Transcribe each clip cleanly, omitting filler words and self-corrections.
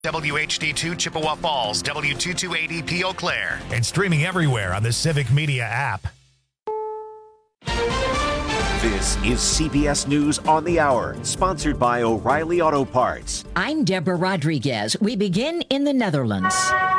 WHD2 Chippewa Falls, W228EP Eau Claire, and streaming everywhere on the Civic Media app. This is CBS News on the Hour, sponsored by O'Reilly Auto Parts. I'm Deborah Rodriguez. We begin in the Netherlands.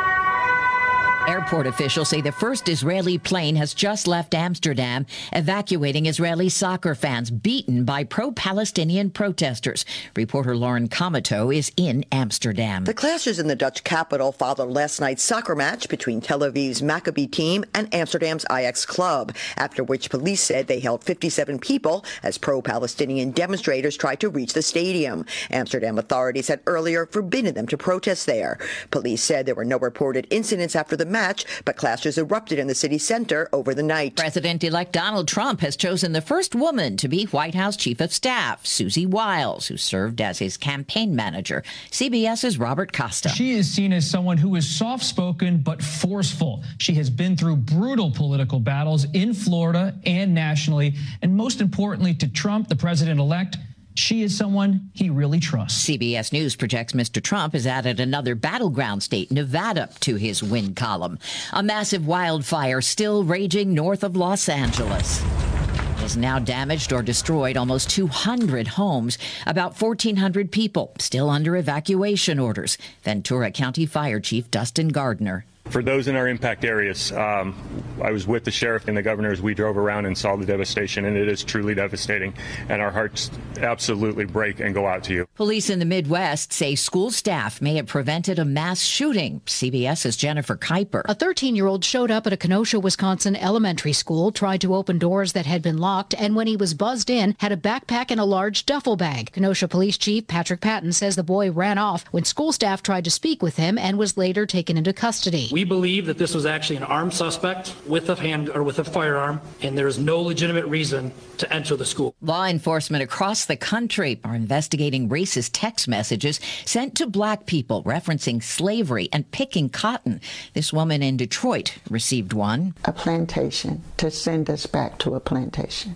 Airport officials say the first Israeli plane has just left Amsterdam, evacuating Israeli soccer fans beaten by pro-Palestinian protesters. Reporter Lauren Comato is in Amsterdam. The clashes in the Dutch capital followed last night's soccer match between Tel Aviv's Maccabi team and Amsterdam's Ajax club, after which police said they held 57 people as pro-Palestinian demonstrators tried to reach the stadium. Amsterdam authorities had earlier forbidden them to protest there. Police said there were no reported incidents after the match, but clashes erupted in the city center over the night. President-elect Donald Trump has chosen the first woman to be White House Chief of Staff, Susie Wiles, who served as his campaign manager. CBS's Robert Costa. She is seen as someone who is soft-spoken but forceful. She has been through brutal political battles in Florida and nationally, and most importantly to Trump, the president-elect, she is someone he really trusts. CBS News projects Mr. Trump has added another battleground state, Nevada, to his win column. A massive wildfire still raging north of Los Angeles has now damaged or destroyed almost 200 homes. About 1,400 people still under evacuation orders. Ventura County Fire Chief Dustin Gardner. For those in our impact areas, I was with the sheriff and the governor as we drove around and saw the devastation, and it is truly devastating. And our hearts absolutely break and go out to you. Police in the Midwest say school staff may have prevented a mass shooting. CBS's Jennifer Kuiper. A 13-year-old showed up at a Kenosha, Wisconsin elementary school, tried to open doors that had been locked, and when he was buzzed in, had a backpack and a large duffel bag. Kenosha Police Chief Patrick Patton says the boy ran off when school staff tried to speak with him and was later taken into custody. We believe that this was actually an armed suspect with a firearm, and there is no legitimate reason to enter the school. Law enforcement across the country are investigating racist text messages sent to black people referencing slavery and picking cotton. This woman in Detroit received one. A plantation, to send us back to a plantation.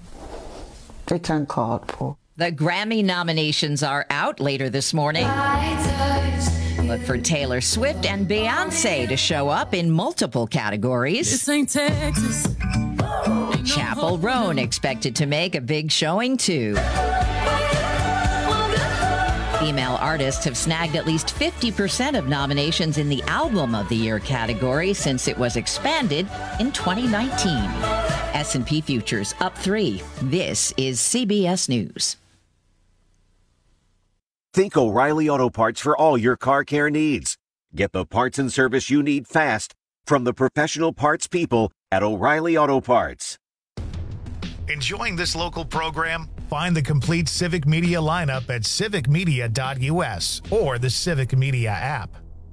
It's uncalled for. The Grammy nominations are out later this morning. Look for Taylor Swift and Beyonce to show up in multiple categories. This ain't Texas. Chappell Roan expected to make a big showing, too. Female artists have snagged at least 50% of nominations in the Album of the Year category since it was expanded in 2019. S&P Futures up 3. This is CBS News. Think O'Reilly Auto Parts for all your car care needs. Get the parts and service you need fast from the professional parts people at O'Reilly Auto Parts. Enjoying this local program? Find the complete Civic Media lineup at civicmedia.us or the Civic Media app.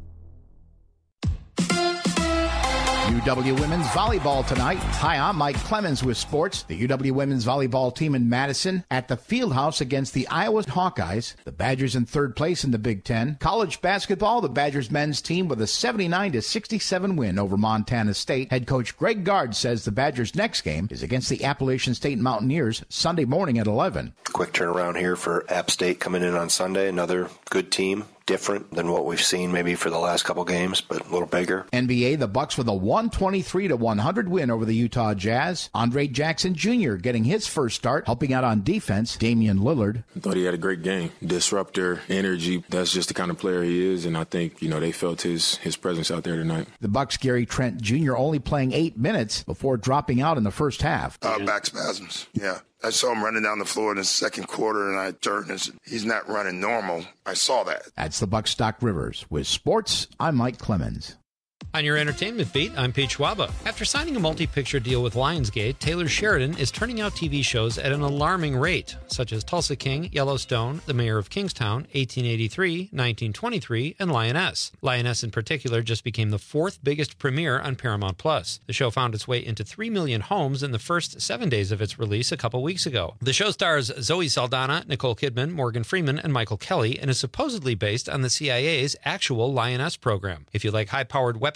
UW Women's Volleyball tonight. Hi, I'm Mike Clemens with sports. The UW Women's Volleyball team in Madison at the Fieldhouse against the Iowa Hawkeyes. The Badgers in third place in the Big Ten. College basketball, the Badgers men's team with a 79-67 win over Montana State. Head coach Greg Gard says the Badgers' next game is against the Appalachian State Mountaineers Sunday morning at 11. Quick turnaround here for App State coming in on Sunday. Another good team. Different than what we've seen maybe for the last couple games, but a little bigger. NBA, the Bucks with a 123-100 win over the Utah Jazz. Andre Jackson Jr. getting his first start, helping out on defense. Damian Lillard. I thought he had a great game. Disruptor, energy. That's just the kind of player he is, and I think, they felt his presence out there tonight. The Bucks' Gary Trent Jr. only playing 8 minutes before dropping out in the first half. Back spasms, yeah. I saw him running down the floor in the second quarter, and I turned and said, he's not running normal. I saw that. That's the Bucks' Doc Rivers. With sports, I'm Mike Clemens. On your entertainment beat, I'm Pete Schwaba. After signing a multi-picture deal with Lionsgate, Taylor Sheridan is turning out TV shows at an alarming rate, such as Tulsa King, Yellowstone, The Mayor of Kingstown, 1883, 1923, and Lioness. Lioness in particular just became the 4th biggest premiere on Paramount+. The show found its way into 3 million homes in the first 7 days of its release a couple weeks ago. The show stars Zoe Saldana, Nicole Kidman, Morgan Freeman, and Michael Kelly, and is supposedly based on the CIA's actual Lioness program. If you like high-powered weaponry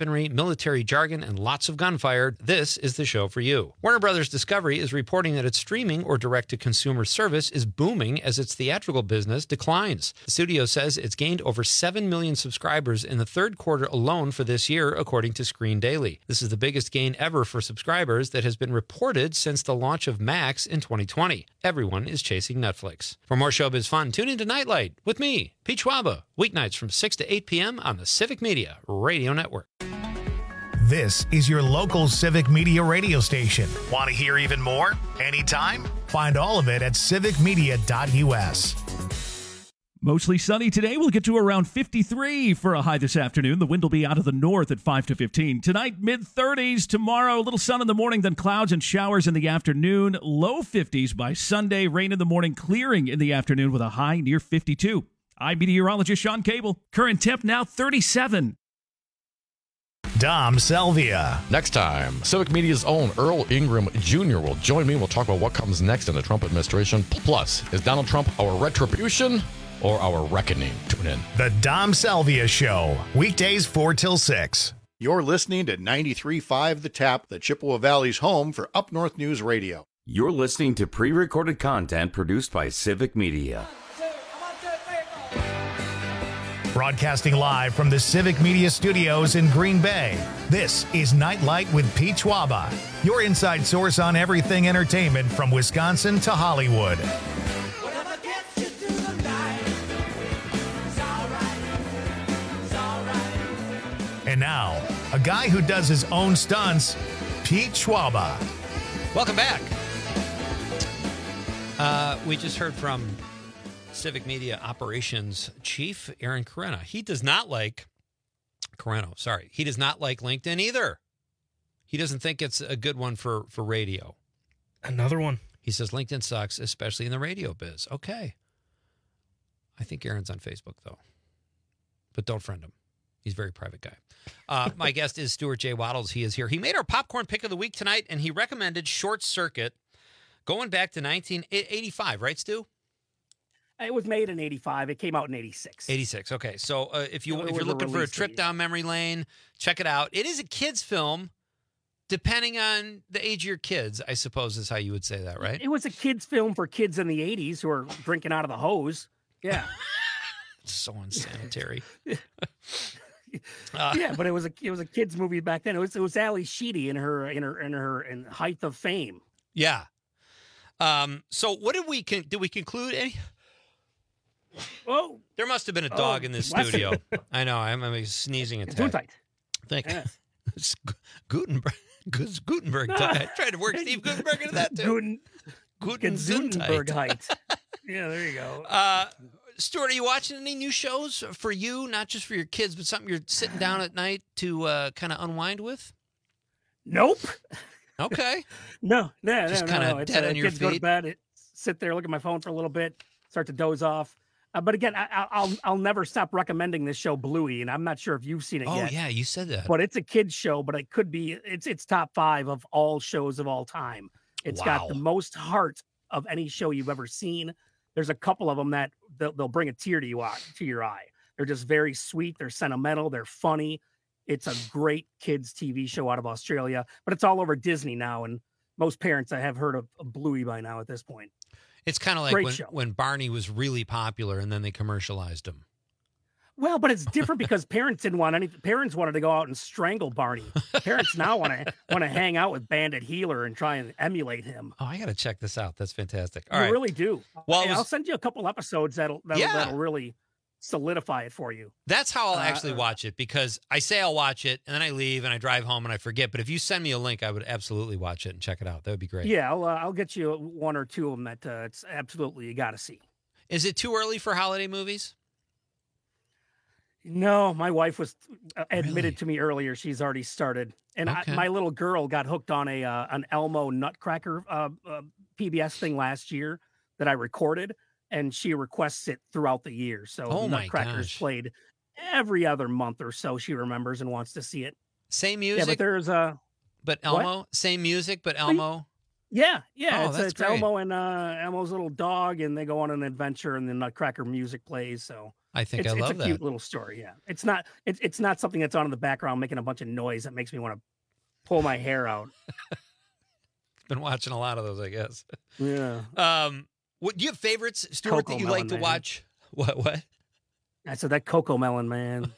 weaponry, military jargon, and lots of gunfire, this is the show for you. Warner Brothers Discovery is reporting that its streaming or direct-to-consumer service is booming as its theatrical business declines. The studio says it's gained over 7 million subscribers in the third quarter alone for this year, according to Screen Daily. This is the biggest gain ever for subscribers that has been reported since the launch of Max in 2020. Everyone is chasing Netflix. For more showbiz fun, tune into Nightlight with me, Pete Schwaba, weeknights from 6 to 8 p.m. on the Civic Media Radio Network. This is your local Civic Media radio station. Want to hear even more? Anytime? Find all of it at civicmedia.us. Mostly sunny today. We'll get to around 53 for a high this afternoon. The wind will be out of the north at 5 to 15. Tonight, mid-30s. Tomorrow, a little sun in the morning, then clouds and showers in the afternoon. Low 50s by Sunday. Rain in the morning, clearing in the afternoon with a high near 52. I'm meteorologist Sean Cable. Current temp now 37. Dom Selvia. Next time, Civic Media's own Earl Ingram Jr. will join me. We'll talk about what comes next in the Trump administration. Plus, is Donald Trump our retribution or our reckoning? Tune in. The Dom Selvia Show, weekdays 4 till 6. You're listening to 93.5 The Tap, the Chippewa Valley's home for Up North News Radio. You're listening to pre-recorded content produced by Civic Media. Broadcasting live from the Civic Media Studios in Green Bay, this is Nightlight with Pete Schwaba, your inside source on everything entertainment from Wisconsin to Hollywood. And now, a guy who does his own stunts, Pete Schwaba. Welcome back. We just heard from Civic Media Operations Chief Aaron Carreno. He does not like He does not like LinkedIn either. He doesn't think it's a good one for radio. Another one. He says LinkedIn sucks, especially in the radio biz. Okay. I think Aaron's on Facebook, though. But don't friend him. He's a very private guy. My guest is Stuart J. Waddles. He is here. He made our popcorn pick of the week tonight, and he recommended Short Circuit going back to 1985, right, Stu? It was made in 85. It came out in 86. 86. Okay. So if you're looking for a trip down memory lane, check it out. It is a kid's film, depending on the age of your kids, I suppose is how you would say that, right? It was a kid's film for kids in the 80s who were drinking out of the hose. Yeah. So unsanitary. Yeah, but it was a kids movie back then. It was Ali Sheedy in her height of fame. Yeah. So what did we conclude? Oh, there must have been a dog in this studio. I know. I'm sneezing attack. Thank you. Gutenberg. I tried to work Steve Gutenberg into that too. Gutenberg height. Yeah, there you go. Stuart, are you watching any new shows for you, not just for your kids, but something you're sitting down at night to kind of unwind with? Nope. Okay. No. Just kind of dead on your kids feet. Go to bed, sit there, look at my phone for a little bit, start to doze off. But again, I'll never stop recommending this show, Bluey, and I'm not sure if you've seen it yet. Oh yeah, you said that. But it's a kids show, but it could be it's top 5 of all shows of all time. It's got the most heart of any show you've ever seen. There's a couple of them that they'll bring a tear to your eye. They're just very sweet. They're sentimental. They're funny. It's a great kids TV show out of Australia, but it's all over Disney now. And most parents I have heard of Bluey by now at this point. It's kind of like when Barney was really popular and then they commercialized him. Well, but it's different because parents didn't want anything. Parents wanted to go out and strangle Barney. Parents now want to hang out with Bandit Healer and try and emulate him. Oh, I got to check this out. That's fantastic. All right. You really do. Well, I'll send you a couple episodes that'll really solidify it for you. That's how I'll actually watch it, because I say I'll watch it and then I leave and I drive home and I forget. But if you send me a link, I would absolutely watch it and check it out. That would be great. Yeah, I'll get you one or two of them that it's absolutely you got to see. Is it too early for holiday movies? No, my wife was admitted to me earlier. She's already started, and my little girl got hooked on an Elmo Nutcracker PBS thing last year that I recorded, and she requests it throughout the year. So Nutcracker's played every other month or so. She remembers and wants to see it. Same music, but there's but Elmo. Same music, but Elmo. Yeah. Oh, it's Elmo and Elmo's little dog, and they go on an adventure, and the Nutcracker music plays. So I think I love that. It's a cute little story. Yeah, it's not something that's on in the background making a bunch of noise that makes me want to pull my hair out. Been watching a lot of those, I guess. Yeah. What do you have favorites, Stuart, that you like to watch? What? I said that CoComelon, man.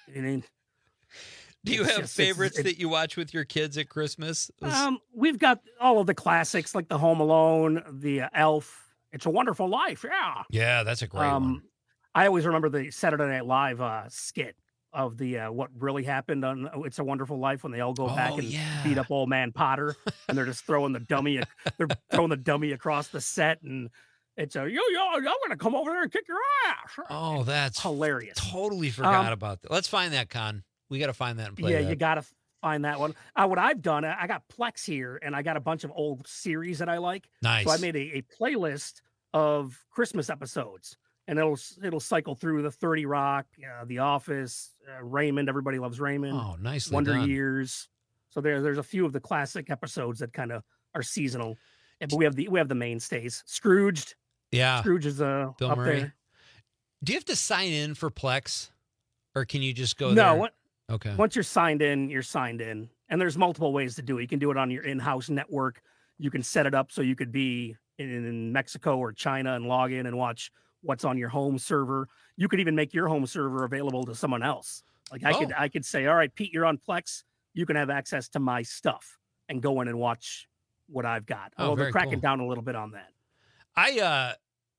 Do you have favorites that you watch with your kids at Christmas? We've got all of the classics like the Home Alone, the Elf, It's a Wonderful Life. Yeah. Yeah, that's a great one. I always remember the Saturday Night Live skit of the what really happened on It's a Wonderful Life when they all go back and beat up old man Potter and they're just throwing the dummy. They're throwing the dummy across the set and it's I'm gonna come over there and kick your ass. Oh, that's hilarious. Totally forgot about that. Let's find that, Con. We got to find that and play that. You got to find that one. What I've done, I got Plex here, and I got a bunch of old series that I like. Nice. So I made a playlist of Christmas episodes, and it'll cycle through the 30 Rock, The Office, Raymond. Everybody loves Raymond. Oh, nicely Wonder done. Years. So there's a few of the classic episodes that kind of are seasonal. But we have the mainstays. Scrooged. Yeah. Scrooge is Bill up Murray. there. Do you have to sign in for Plex, or can you just go there? No. Okay. Once you're signed in, you're signed in. And there's multiple ways to do it. You can do it on your in-house network. You can set it up so you could be in Mexico or China and log in and watch what's on your home server. You could even make your home server available to someone else. Like I could say, all right, Pete, you're on Plex. You can have access to my stuff and go in and watch what I've got. Although they're cracking down a little bit on that. I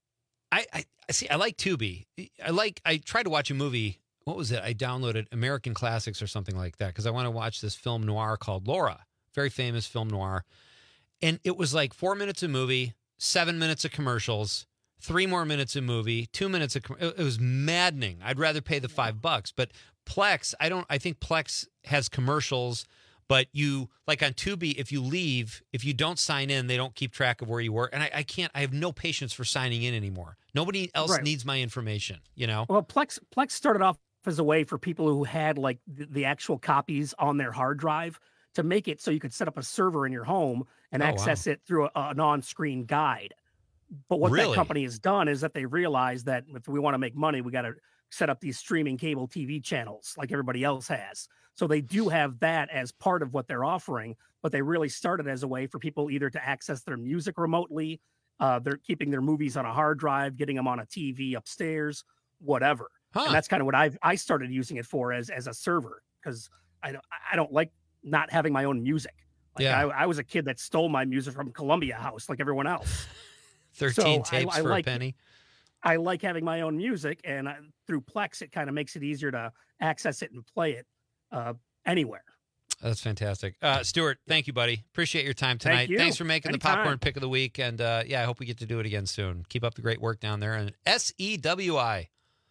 see. I like Tubi. I tried to watch a movie. What was it? I downloaded American Classics or something like that because I want to watch this film noir called Laura, very famous film noir. And it was like 4 minutes of movie, 7 minutes of commercials, 3 more minutes of movie, 2 minutes of it was maddening. I'd rather pay the $5, but Plex, I think Plex has commercials, but you like on Tubi, if you don't sign in, they don't keep track of where you were. And I have no patience for signing in anymore. Nobody else needs my information, Well, Plex started off as a way for people who had like the actual copies on their hard drive to make it so you could set up a server in your home and access it through an on-screen guide. But what that company has done is that they realized that if we want to make money, we got to set up these streaming cable TV channels like everybody else has. So they do have that as part of what they're offering, but they really started as a way for people either to access their music remotely, they're keeping their movies on a hard drive, getting them on a TV upstairs, whatever. And that's kind of what I started using it for as a server because I don't like not having my own music. Like I was a kid that stole my music from Columbia House like everyone else. 13 tapes for a penny. I like having my own music, and through Plex, it kind of makes it easier to access it and play it anywhere. That's fantastic. Stuart, thank you, buddy. Appreciate your time tonight. Thanks for making the popcorn pick of the week. And I hope we get to do it again soon. Keep up the great work down there. And SEWI.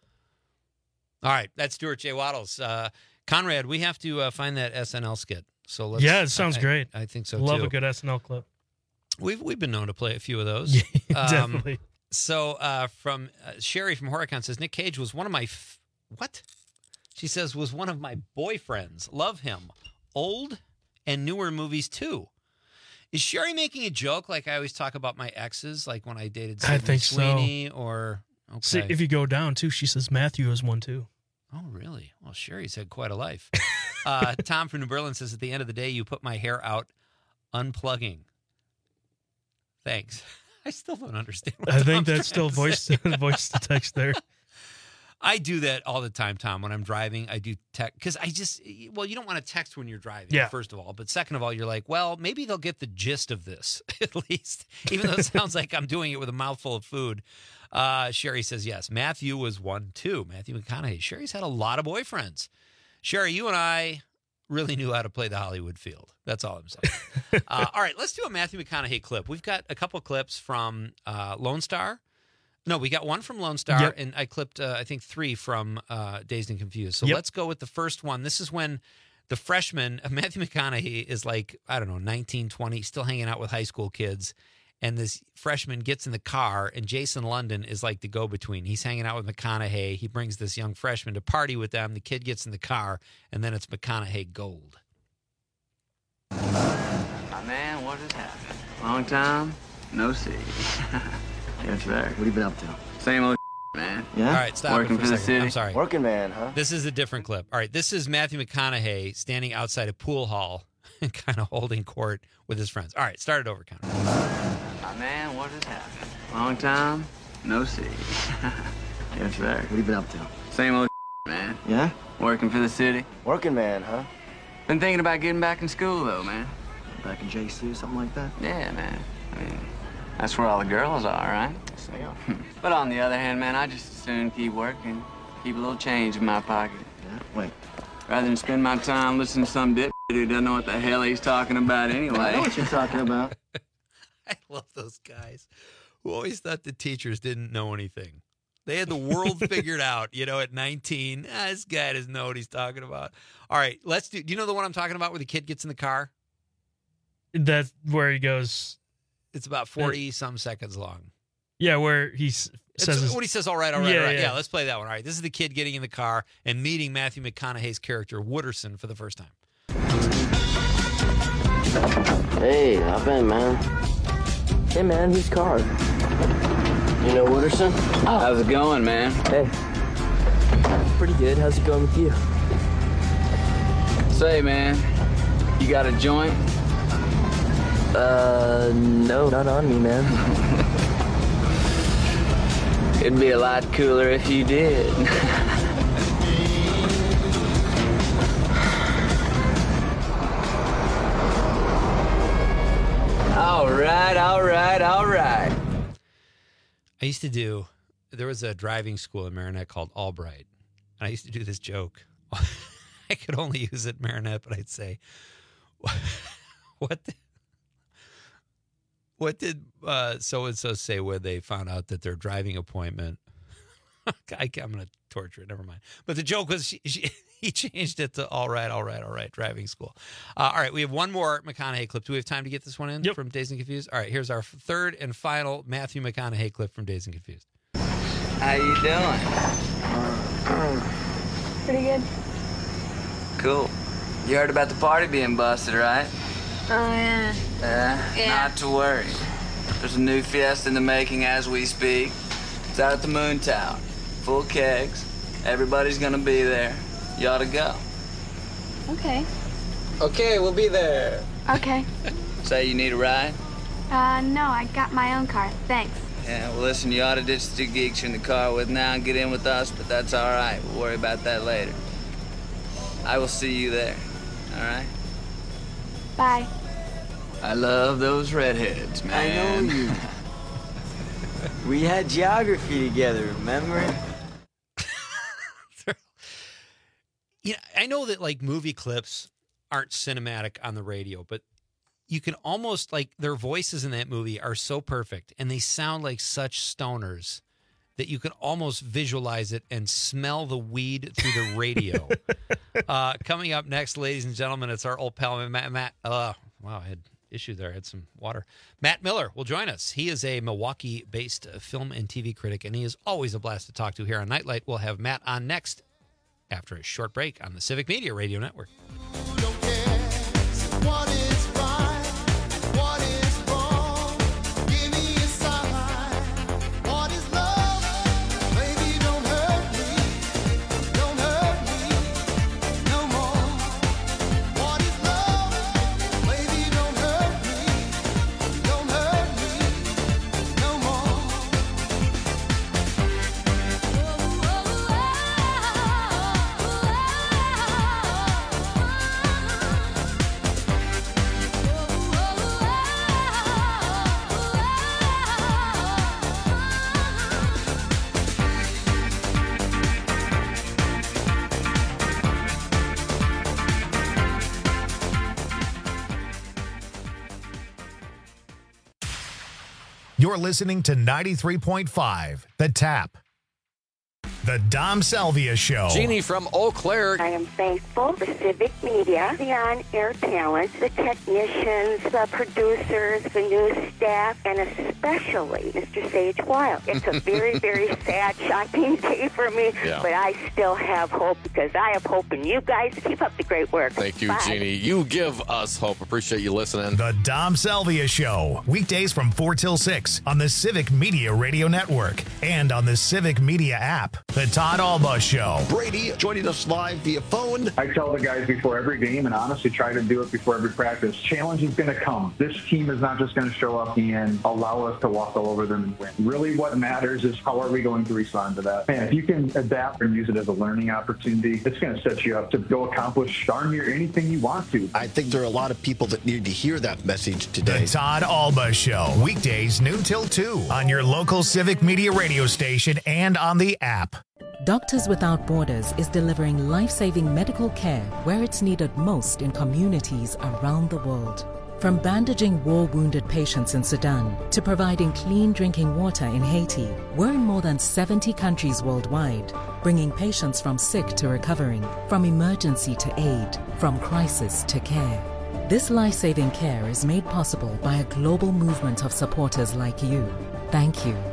All right. That's Stuart J. Waddles. Conrad, we have to find that SNL skit. So let's. Yeah, it sounds great. I think so, Love too. a good SNL clip. We've been known to play a few of those. Definitely. So from Sherry from Horicon says, Nick Cage was one of my... What? She says, was one of my boyfriends. Love him. Old and newer movies, too. Is Sherry making a joke like I always talk about my exes, like when I dated Sydney Sweeney? So. Or okay. See, if you go down, too, she says Matthew is one, too. Oh, really? Well, Sherry's had quite a life. Tom from New Berlin says, at the end of the day, you put my hair out unplugging. Thanks. I still don't understand what I think that's still voice to text there. I do that all the time, Tom. When I'm driving, I do text because you don't want to text when you're driving, first of all. But second of all, you're like, well, maybe they'll get the gist of this at least, even though it sounds like I'm doing it with a mouthful of food. Sherry says, yes, Matthew was one too. Matthew McConaughey. Sherry's had a lot of boyfriends. Sherry, you and I really knew how to play the Hollywood field. That's all I'm saying. All right, let's do a Matthew McConaughey clip. We've got a couple clips from Lone Star. No, we got one from Lone Star, and I clipped, I think, 3 from Dazed and Confused. So let's go with the first one. This is when the freshman, Matthew McConaughey, is like, I don't know, 19, 20, still hanging out with high school kids. And this freshman gets in the car, and Jason London is like the go-between. He's hanging out with McConaughey. He brings this young freshman to party with them. The kid gets in the car, and then it's McConaughey gold. My man, what has happened? Long time, no see. That's right. What have you been up to? Same old man. Yeah. All right, stop Working it for a for the second. city. I'm sorry. Working man, huh? This is a different clip. All right, this is Matthew McConaughey standing outside a pool hall and kind of holding court with his friends. All right, start it over, Connor. My man, what has happened? Long time, no see. Yes, sir. What have you been up to? Same old man. Yeah? Working for the city. Working man, huh? Been thinking about getting back in school, though, man. Back in JC or something like that? Yeah, man. I mean, that's where all the girls are, right? Yes, they are. But on the other hand, man, I just as soon keep working, keep a little change in my pocket. Yeah? Wait. Rather than spend my time listening to some dip who doesn't know what the hell he's talking about anyway. I know what you're talking about. I love those guys who always thought the teachers didn't know anything. They had the world figured out, at 19. This guy doesn't know what he's talking about. All right, do you know the one I'm talking about where the kid gets in the car? That's where he goes. It's about 40-some seconds long. Yeah, where he says... What he says, all right. Yeah, let's play that one. All right, this is the kid getting in the car and meeting Matthew McConaughey's character, Wooderson, for the first time. Hey, how been, man? Hey, man, whose car? You know Wooderson? Oh. How's it going, man? Hey. Pretty good. How's it going with you? Say, man, you got a joint? No, not on me, man. It'd be a lot cooler if you did. All right. I used to there was a driving school in Marinette called Albright, and I used to do this joke. I could only use it in Marinette, but I'd say, what did so-and-so say when they found out that their driving appointment, I'm going to torture it, never mind. But the joke was he changed it to all right, driving school. All right, we have one more McConaughey clip. Do we have time to get this one in from Dazed and Confused? All right, here's our third and final Matthew McConaughey clip from Dazed and Confused. How you doing? Pretty good. Cool. You heard about the party being busted, right? Oh, yeah. Yeah. Not to worry. There's a new fiesta in the making as we speak. It's out at the Moon Tower. Full kegs. Everybody's gonna be there. You ought to go. Okay. Okay, we'll be there. Okay. Say you need a ride? No, I got my own car. Thanks. Yeah, well, listen, you ought to ditch the two geeks you're in the car with now and get in with us, but that's all right. We'll worry about that later. I will see you there. All right? Bye. I love those redheads, man. I know you. We had geography together, remember? I know that movie clips aren't cinematic on the radio, but you can almost their voices in that movie are so perfect and they sound like such stoners that you can almost visualize it and smell the weed through the radio. Coming up next, ladies and gentlemen, it's our old pal, Matt. Wow, I had issue there. I had some water. Matt Miller will join us. He is a Milwaukee-based film and TV critic, and he is always a blast to talk to here on Nightlight. We'll have Matt on next after a short break on the Civic Media Radio Network. You're listening to 93.5, The Tap. The Dom Salvia Show. Jeannie from Eau Claire. I am thankful for Civic Media, the on-air talent, the technicians, the producers, the news staff, and especially Mr. Sage Wild. It's a very, very sad, shocking day for me, but I still have hope because I have hope in you guys. Keep up the great work. Thank you, Bye. Jeannie. You give us hope. Appreciate you listening. The Dom Salvia Show. Weekdays from 4 till 6 on the Civic Media Radio Network and on the Civic Media app. The Todd Alba Show. Brady joining us live via phone. I tell the guys before every game, and honestly try to do it before every practice, challenge is going to come. This team is not just going to show up and allow us to walk all over them and win. Really what matters is how are we going to respond to that. And if you can adapt and use it as a learning opportunity, it's going to set you up to go accomplish darn near anything you want to. I think there are a lot of people that need to hear that message today. The Todd Alba Show. Weekdays noon till 2 on your local Civic Media radio station and on the app. Doctors Without Borders is delivering life-saving medical care where it's needed most in communities around the world. From bandaging war-wounded patients in Sudan to providing clean drinking water in Haiti, we're in more than 70 countries worldwide, bringing patients from sick to recovering, from emergency to aid, from crisis to care. This life-saving care is made possible by a global movement of supporters like you. Thank you.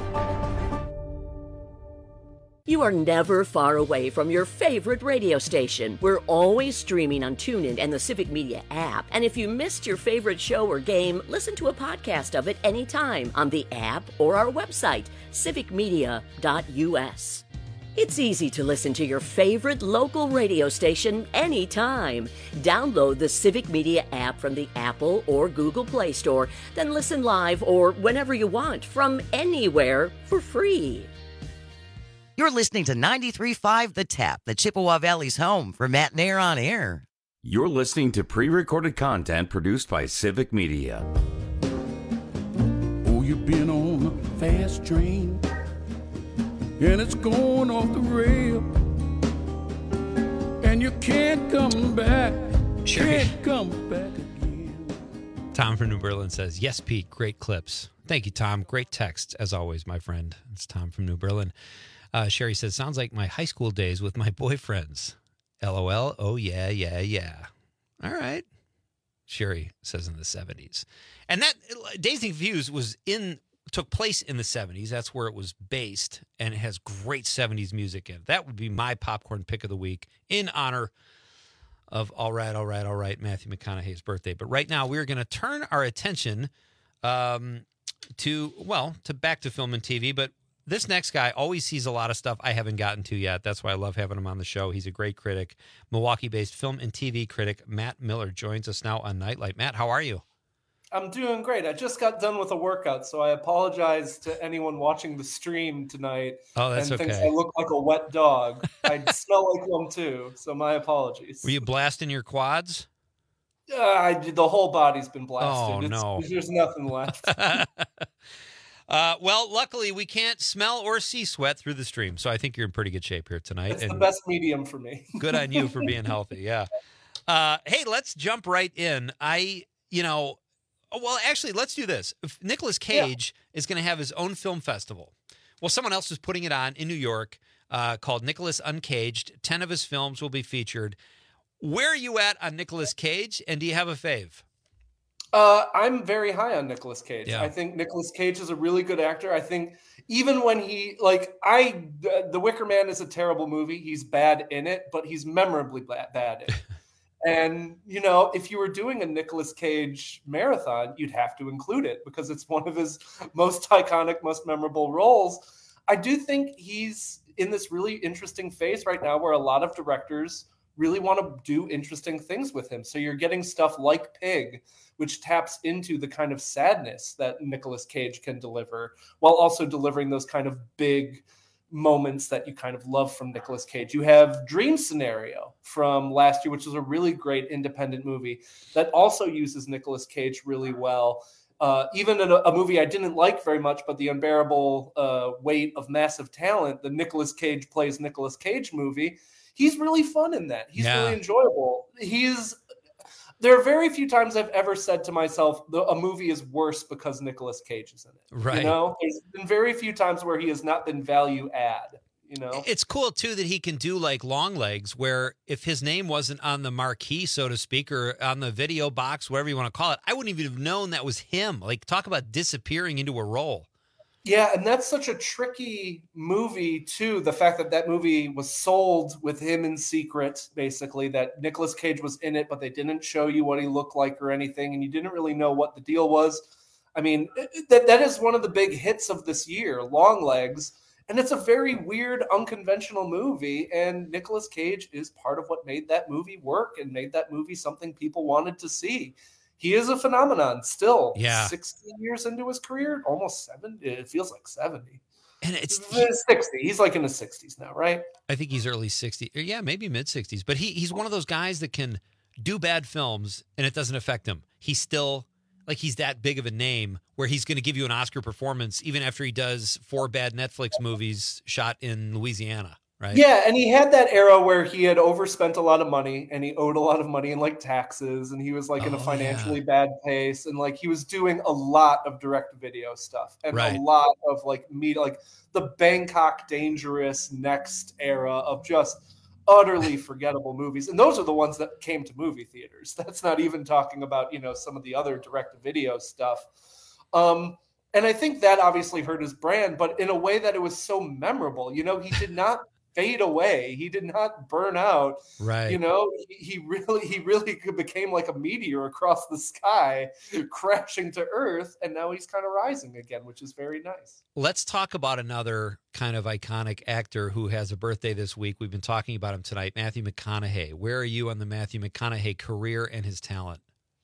You are never far away from your favorite radio station. We're always streaming on TuneIn and the Civic Media app. And if you missed your favorite show or game, listen to a podcast of it anytime on the app or our website, civicmedia.us. It's easy to listen to your favorite local radio station anytime. Download the Civic Media app from the Apple or Google Play Store, then listen live or whenever you want from anywhere for free. You're listening to 93.5 The Tap, the Chippewa Valley's home for Matt and Air on Air. You're listening to pre-recorded content produced by Civic Media. Oh, you've been on a fast train, and it's going off the rail, and you can't come back, can't come back again. Tom from New Berlin says, yes, Pete, great clips. Thank you, Tom. Great text, as always, my friend. It's Tom from New Berlin. Sherry says, sounds like my high school days with my boyfriends. LOL. Oh, yeah, yeah, yeah. All right. Sherry says in the 70s. And that Dazed and Confused took place in the 70s. That's where it was based. And it has great 70s music in it. That would be my popcorn pick of the week in honor of All Right, Matthew McConaughey's birthday. But right now, we're going to turn our attention to back to film and TV. But this next guy always sees a lot of stuff I haven't gotten to yet. That's why I love having him on the show. He's a great critic. Milwaukee-based film and TV critic Matt Miller joins us now on Nightlight. Matt, how are you? I'm doing great. I just got done with a workout, so I apologize to anyone watching the stream tonight. Oh, that's and okay. Thinks I look like a wet dog. I smell like one too, so my apologies. Were you blasting your quads? The whole body's been blasted. Oh, no. There's nothing left. Well, luckily, we can't smell or see sweat through the stream, so I think you're in pretty good shape here tonight. It's the best medium for me. Good on you for being healthy, yeah. Hey, let's jump right in. Actually, let's do this. Nicolas Cage is going to have his own film festival. Well, someone else is putting it on in New York called Nicolas Uncaged. 10 of his films will be featured. Where are you at on Nicolas Cage, and do you have a fave? I'm very high on Nicolas Cage. Yeah. I think Nicolas Cage is a really good actor. I think even when The Wicker Man is a terrible movie. He's bad in it, but he's memorably bad in it. And, if you were doing a Nicolas Cage marathon, you'd have to include it because it's one of his most iconic, most memorable roles. I do think he's in this really interesting phase right now where a lot of directors really want to do interesting things with him. So you're getting stuff like Pig, which taps into the kind of sadness that Nicolas Cage can deliver while also delivering those kind of big moments that you kind of love from Nicolas Cage. You have Dream Scenario from last year, which was a really great independent movie that also uses Nicolas Cage really well. Even in a movie I didn't like very much, but The Unbearable Weight of Massive Talent, the Nicolas Cage plays Nicolas Cage movie, he's really fun in that. He's really enjoyable. There are very few times I've ever said to myself, a movie is worse because Nicolas Cage is in it. Right. There's been very few times where he has not been value add. You know, it's cool too that he can do like Long Legs, where if his name wasn't on the marquee, so to speak, or on the video box, whatever you want to call it, I wouldn't even have known that was him. Like, talk about disappearing into a role. Yeah, and that's such a tricky movie too. The fact that that movie was sold with him in secret, basically, that Nicolas Cage was in it, but they didn't show you what he looked like or anything, and you didn't really know what the deal was. I mean, that is one of the big hits of this year, Long Legs. And it's a very weird, unconventional movie, and Nicolas Cage is part of what made that movie work and made that movie something people wanted to see. He is a phenomenon still. Yeah. 16 years into his career, almost 70. It feels like 70. And it's 60. He's like in his 60s now, right? I think he's early 60s. Yeah, maybe mid 60s. But he's one of those guys that can do bad films and it doesn't affect him. He's still... like he's that big of a name where he's going to give you an Oscar performance even after he does 4 bad Netflix movies shot in Louisiana, right? Yeah, and he had that era where he had overspent a lot of money and he owed a lot of money in like taxes and he was like in a financially bad place and like he was doing a lot of direct-to-video stuff and a lot of like like the Bangkok Dangerous next era of just utterly forgettable movies. And those are the ones that came to movie theaters. That's not even talking about, you know, some of the other direct-to-video stuff. And I think that obviously hurt his brand, but in a way that it was so memorable. You know, he did not fade away. He did not burn out. Right. You know, he really became like a meteor across the sky, crashing to Earth, and now he's kind of rising again, which is very nice. Let's talk about another kind of iconic actor who has a birthday this week. We've been talking about him tonight, Matthew McConaughey. Where are you on the Matthew McConaughey career and his talent?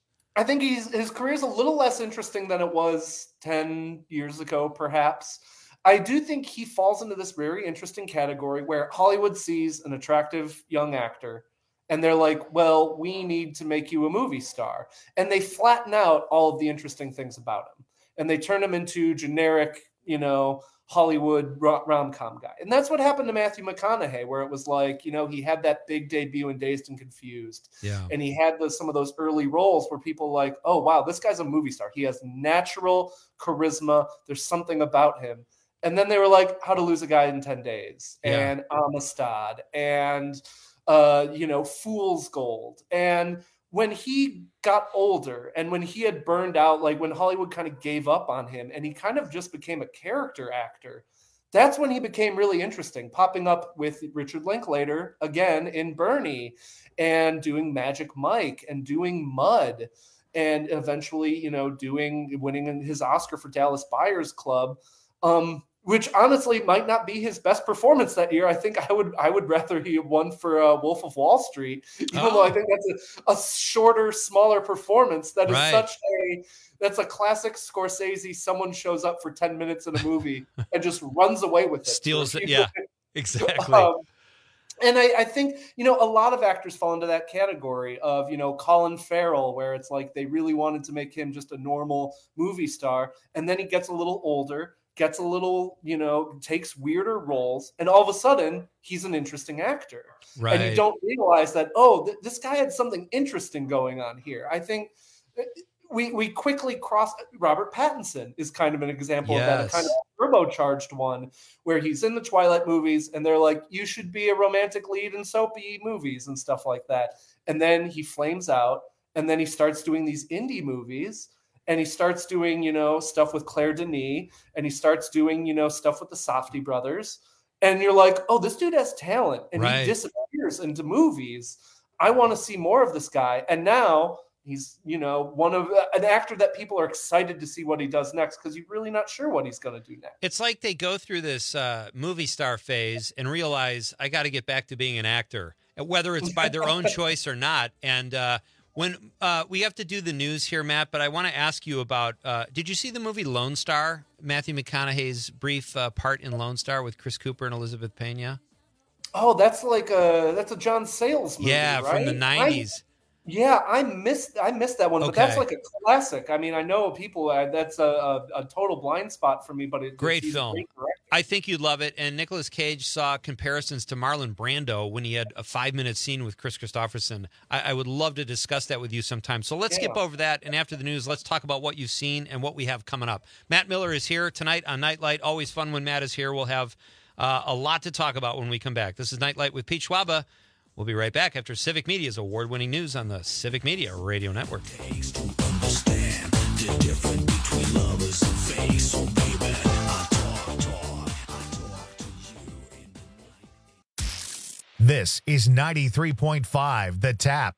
I think his career is a little less interesting than it was 10 years ago, perhaps. I do think he falls into this very interesting category where Hollywood sees an attractive young actor and they're like, well, we need to make you a movie star. And they flatten out all of the interesting things about him. And they turn him into generic, you know, Hollywood rom-com guy. And that's what happened to Matthew McConaughey, where it was like, you know, he had that big debut in Dazed and Confused. Yeah. And he had some of those early roles where people were like, oh, wow, this guy's a movie star. He has natural charisma. There's something about him. And then they were like, How to Lose a Guy in 10 Days and Amistad and, you know, Fool's Gold. And when he got older and when he had burned out, like when Hollywood kind of gave up on him and he kind of just became a character actor, that's when he became really interesting, popping up with Richard Linklater again in Bernie and doing Magic Mike and doing Mud and eventually, you know, winning his Oscar for Dallas Buyers Club. Which honestly might not be his best performance that year. I think I would rather he had won for Wolf of Wall Street, even though I think that's a shorter, smaller performance. That is that's a classic Scorsese. Someone shows up for 10 minutes in a movie and just runs away with it. Steals it. Yeah, exactly. And I think, you know, a lot of actors fall into that category of, you know, Colin Farrell, where it's like they really wanted to make him just a normal movie star. And then he gets a little older, gets a little, you know, takes weirder roles, and all of a sudden he's an interesting actor. Right. And you don't realize that, this guy had something interesting going on here. I think we quickly cross. Robert Pattinson is kind of an example of that, a kind of turbocharged one, where he's in the Twilight movies and they're like, you should be a romantic lead in soapy movies and stuff like that. And then he flames out and then he starts doing these indie movies. And he starts doing, you know, stuff with Claire Denis, and he starts doing, you know, stuff with the Safdie brothers. And you're like, oh, this dude has talent, and he disappears into movies. I want to see more of this guy. And now he's, you know, an actor that people are excited to see what he does next because you're really not sure what he's going to do next. It's like they go through this movie star phase and realize I got to get back to being an actor, whether it's by their own choice or not. And when we have to do the news here, Matt, but I want to ask you about, did you see the movie Lone Star, Matthew McConaughey's brief part in Lone Star with Chris Cooper and Elizabeth Pena? Oh, that's a John Sayles movie, right? From the 90s. I missed that one, but that's like a classic. I mean, I know people, that's a total blind spot for me, but it's great film. I think you'd love it. And Nicolas Cage saw comparisons to Marlon Brando when he had a 5-minute scene with Chris Christopherson. I would love to discuss that with you sometime. So let's skip over that. And after the news, let's talk about what you've seen and what we have coming up. Matt Miller is here tonight on Nightlight. Always fun when Matt is here. We'll have A lot to talk about when we come back. This is Nightlight with Pete Schwaba. We'll be right back after Civic Media's award-winning news on the Civic Media Radio Network. This is 93.5 The Tap.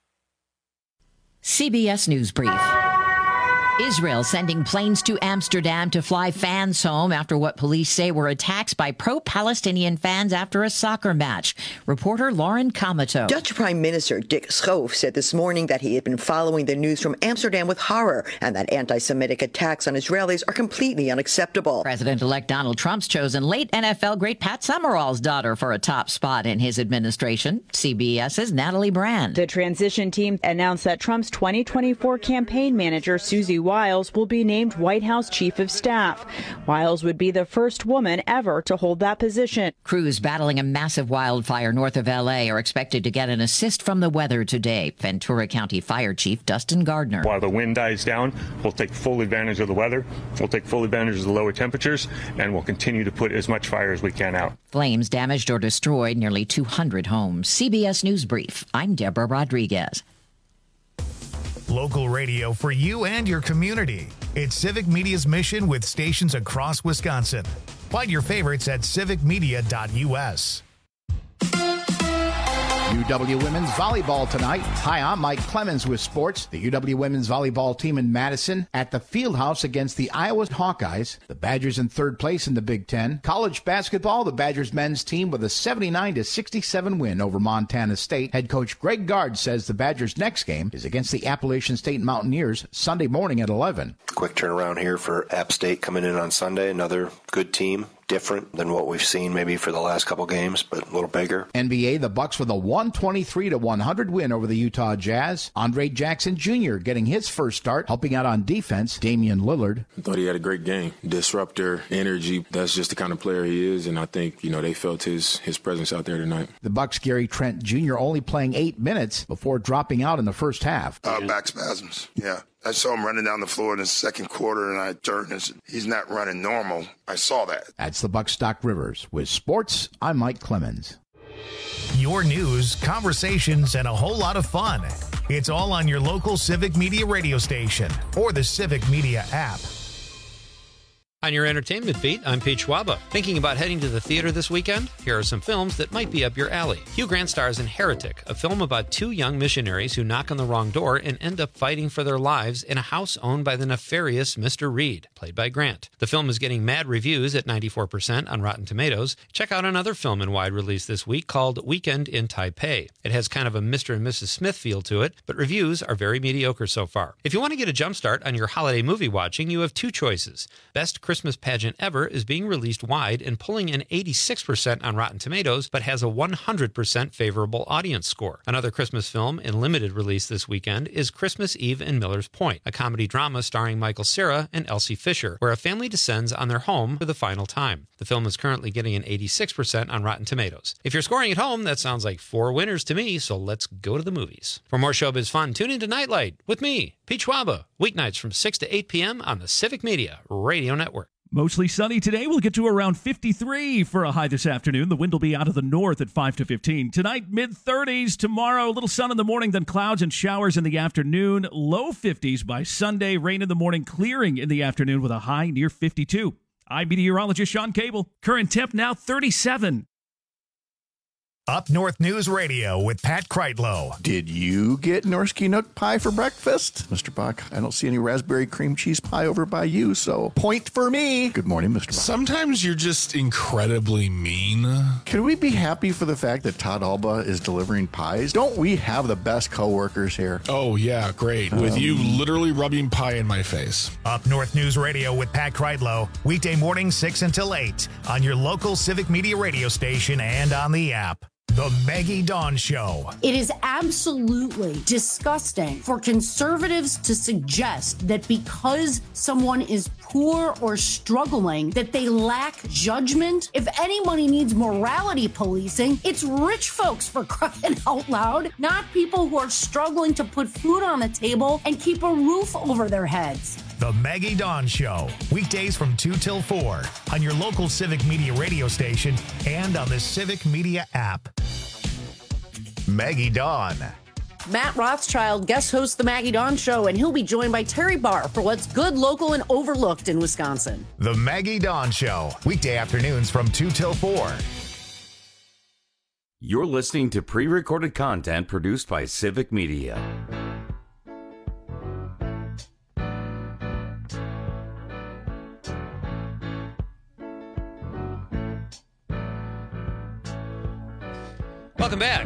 CBS News Brief. Israel sending planes to Amsterdam to fly fans home after what police say were attacks by pro-Palestinian fans after a soccer match. Reporter Lauren Kamato. Dutch Prime Minister Dick Schoof said this morning that he had been following the news from Amsterdam with horror and that anti-Semitic attacks on Israelis are completely unacceptable. President-elect Donald Trump's chosen late NFL great Pat Summerall's daughter for a top spot in his administration. CBS's Natalie Brand. The transition team announced that Trump's 2024 campaign manager, Susie Wiles, will be named White House Chief of Staff. Wiles would be the first woman ever to hold that position. Crews battling a massive wildfire north of L.A. are expected to get an assist from the weather today. Ventura County Fire Chief Dustin Gardner. While the wind dies down, we'll take full advantage of the weather. We'll take full advantage of the lower temperatures, and we'll continue to put as much fire as we can out. Flames damaged or destroyed nearly 200 homes. CBS News Brief. I'm Deborah Rodriguez. Local radio for you and your community. It's Civic Media's mission with stations across Wisconsin. Find your favorites at civicmedia.us. UW Women's Volleyball tonight. Hi, I'm Mike Clemens with sports. The UW Women's Volleyball team in Madison at the Fieldhouse against the Iowa Hawkeyes. The Badgers in third place in the Big Ten. College basketball, the Badgers men's team with a 79-67 win over Montana State. Head coach Greg Gard says the Badgers' next game is against the Appalachian State Mountaineers Sunday morning at 11. Quick turnaround here for App State coming in on Sunday. Another good team. Different than what we've seen maybe for the last couple games, but a little bigger. NBA, the Bucks with a 123-100 win over the Utah Jazz. Andre Jackson Jr. getting his first start, helping out on defense. Damian Lillard. I thought he had a great game. Disruptor, energy. That's just the kind of player he is, and I think, they felt his presence out there tonight. The Bucks' Gary Trent Jr. only playing 8 minutes before dropping out in the first half. Back spasms, yeah. I saw him running down the floor in the second quarter, and I turned and said, he's not running normal. I saw that. That's the Bucks Stock Rivers. With sports, I'm Mike Clemens. Your news, conversations, and a whole lot of fun. It's all on your local Civic Media radio station or the Civic Media app. On your entertainment beat, I'm Pete Schwaba. Thinking about heading to the theater this weekend? Here are some films that might be up your alley. Hugh Grant stars in Heretic, a film about two young missionaries who knock on the wrong door and end up fighting for their lives in a house owned by the nefarious Mr. Reed, played by Grant. The film is getting mad reviews at 94% on Rotten Tomatoes. Check out another film in wide release this week called Weekend in Taipei. It has kind of a Mr. and Mrs. Smith feel to it, but reviews are very mediocre so far. If you want to get a jump start on your holiday movie watching, you have two choices. Best Christmas Pageant Ever is being released wide and pulling in 86% on Rotten Tomatoes, but has a 100% favorable audience score. Another Christmas film in limited release this weekend is Christmas Eve in Miller's Point, a comedy drama starring Michael Cera and Elsie Fisher, where a family descends on their home for the final time. The film is currently getting an 86% on Rotten Tomatoes. If you're scoring at home, that sounds like 4 winners to me, so let's go to the movies. For more showbiz fun, tune into Nightlight with me, Pete Schwaba, weeknights from 6 to 8 p.m. on the Civic Media Radio Network. Mostly sunny today. We'll get to around 53 for a high this afternoon. The wind will be out of the north at 5 to 15. Tonight, mid-30s. Tomorrow, a little sun in the morning, then clouds and showers in the afternoon. Low 50s by Sunday. Rain in the morning, clearing in the afternoon with a high near 52. I'm meteorologist Sean Cable. Current temp now 37. Up North News Radio with Pat Kreitlow. Did you get Norsky Nook pie for breakfast? Mr. Bach, I don't see any raspberry cream cheese pie over by you, so point for me. Good morning, Mr. Bach. Sometimes you're just incredibly mean. Can we be happy for the fact that Todd Alba is delivering pies? Don't we have the best coworkers here? Oh, yeah, great. With you literally rubbing pie in my face. Up North News Radio with Pat Kreitlow. Weekday morning 6 until 8 on your local Civic Media radio station and on the app. The Maggie Dawn Show. It is absolutely disgusting for conservatives to suggest that because someone is poor or struggling, that they lack judgment. If anybody needs morality policing, it's rich folks, for crying out loud, not people who are struggling to put food on the table and keep a roof over their heads. The Maggie Dawn Show, weekdays from 2 till 4 on your local Civic Media radio station and on the Civic Media app. Maggie Dawn. Matt Rothschild guest hosts The Maggie Dawn Show, and he'll be joined by Terry Barr for what's good, local, and overlooked in Wisconsin. The Maggie Dawn Show, weekday afternoons from 2 till 4. You're listening to pre-recorded content produced by Civic Media. Welcome back.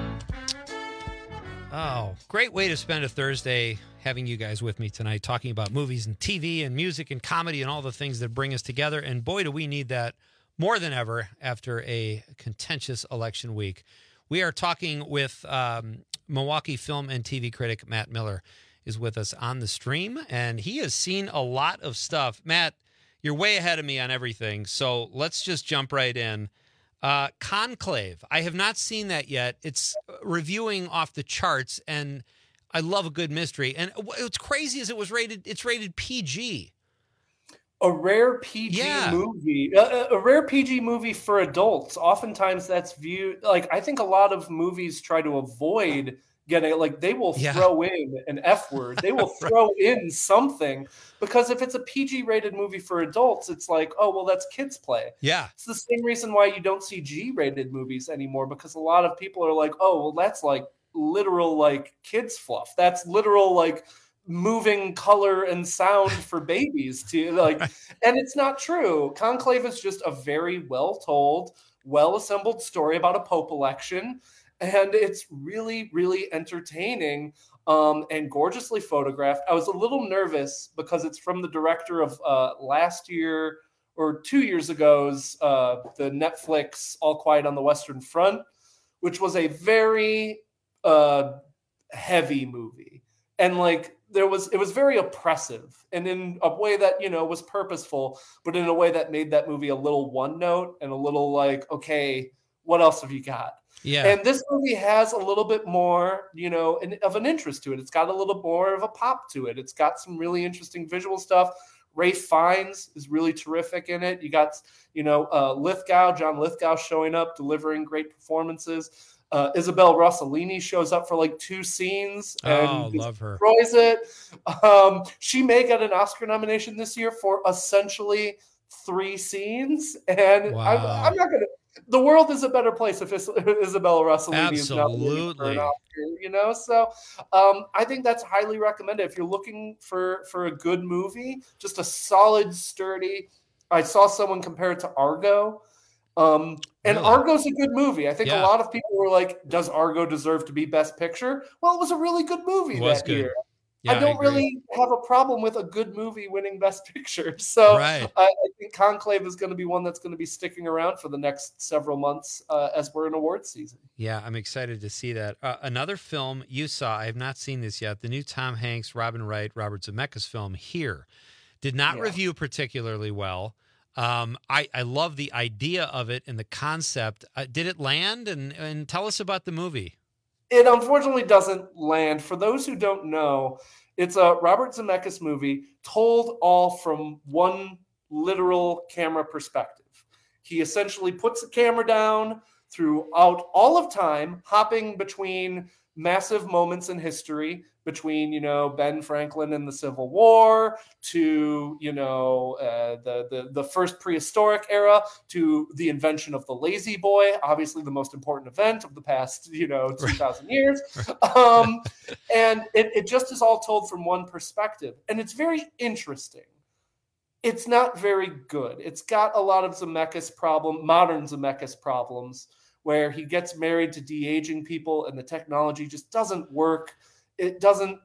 Oh, great way to spend a Thursday having you guys with me tonight, talking about movies and TV and music and comedy and all the things that bring us together. And boy, do we need that more than ever after a contentious election week. We are talking with Milwaukee film and TV critic Matt Miller is with us on the stream, and he has seen a lot of stuff. Matt, you're way ahead of me on everything, so let's just jump right in. Conclave. I have not seen that yet. It's reviewing off the charts, and I love a good mystery. And what's crazy is it's rated PG. A rare PG movie. A rare PG movie for adults. Oftentimes that's viewed, like, I think a lot of movies try to avoid getting, like, they will throw in an F word. They will throw in something, because if it's a PG rated movie for adults, it's like, oh, well, that's kids play. Yeah. It's the same reason why you don't see G rated movies anymore, because a lot of people are like, oh, well, that's like literal, like, kids fluff. That's literal, like, moving color and sound for babies to, like, and it's not true. Conclave is just a very well told, well assembled story about a Pope election. And it's really, really entertaining and gorgeously photographed. I was a little nervous because it's from the director of last year or 2 years ago's the Netflix All Quiet on the Western Front, which was a very heavy movie. And like it was very oppressive, and in a way that, you know, was purposeful, but in a way that made that movie a little one note and a little like, okay, what else have you got? Yeah. And this movie has a little bit more, you know, of an interest to it. It's got a little more of a pop to it. It's got some really interesting visual stuff. Ralph Fiennes is really terrific in it. You got, you know, John Lithgow showing up, delivering great performances. Isabel Rossellini shows up for like 2 scenes and love her. Destroys it. She may get an Oscar nomination this year for essentially 3 scenes. And I'm not going to. The world is a better place if Isabella Rossellini is nominated for an Oscar, you know? So I think that's highly recommended. If you're looking for a good movie, just a solid, sturdy. I saw someone compare it to Argo. And Argo's a good movie. I think a lot of people were like, does Argo deserve to be Best Picture? Well, it was a really good movie that year. Yeah, I don't really have a problem with a good movie winning Best Picture. So I think Conclave is going to be one that's going to be sticking around for the next several months as we're in awards season. Yeah, I'm excited to see that. Another film you saw, I have not seen this yet, the new Tom Hanks, Robin Wright, Robert Zemeckis film, Here. Did not review particularly well. I love the idea of it and the concept. Did it land? And tell us about the movie. It unfortunately doesn't land. For those who don't know, it's a Robert Zemeckis movie told all from one literal camera perspective. He essentially puts the camera down throughout all of time, hopping between massive moments in history, between, you know, Ben Franklin and the Civil War to, you know, the first prehistoric era to the invention of the Lazy Boy, obviously the most important event of the past, you know, 2,000 years. And it just is all told from one perspective. And it's very interesting. It's not very good. It's got a lot of modern Zemeckis problems, where he gets married to de-aging people and the technology just doesn't work. It doesn't,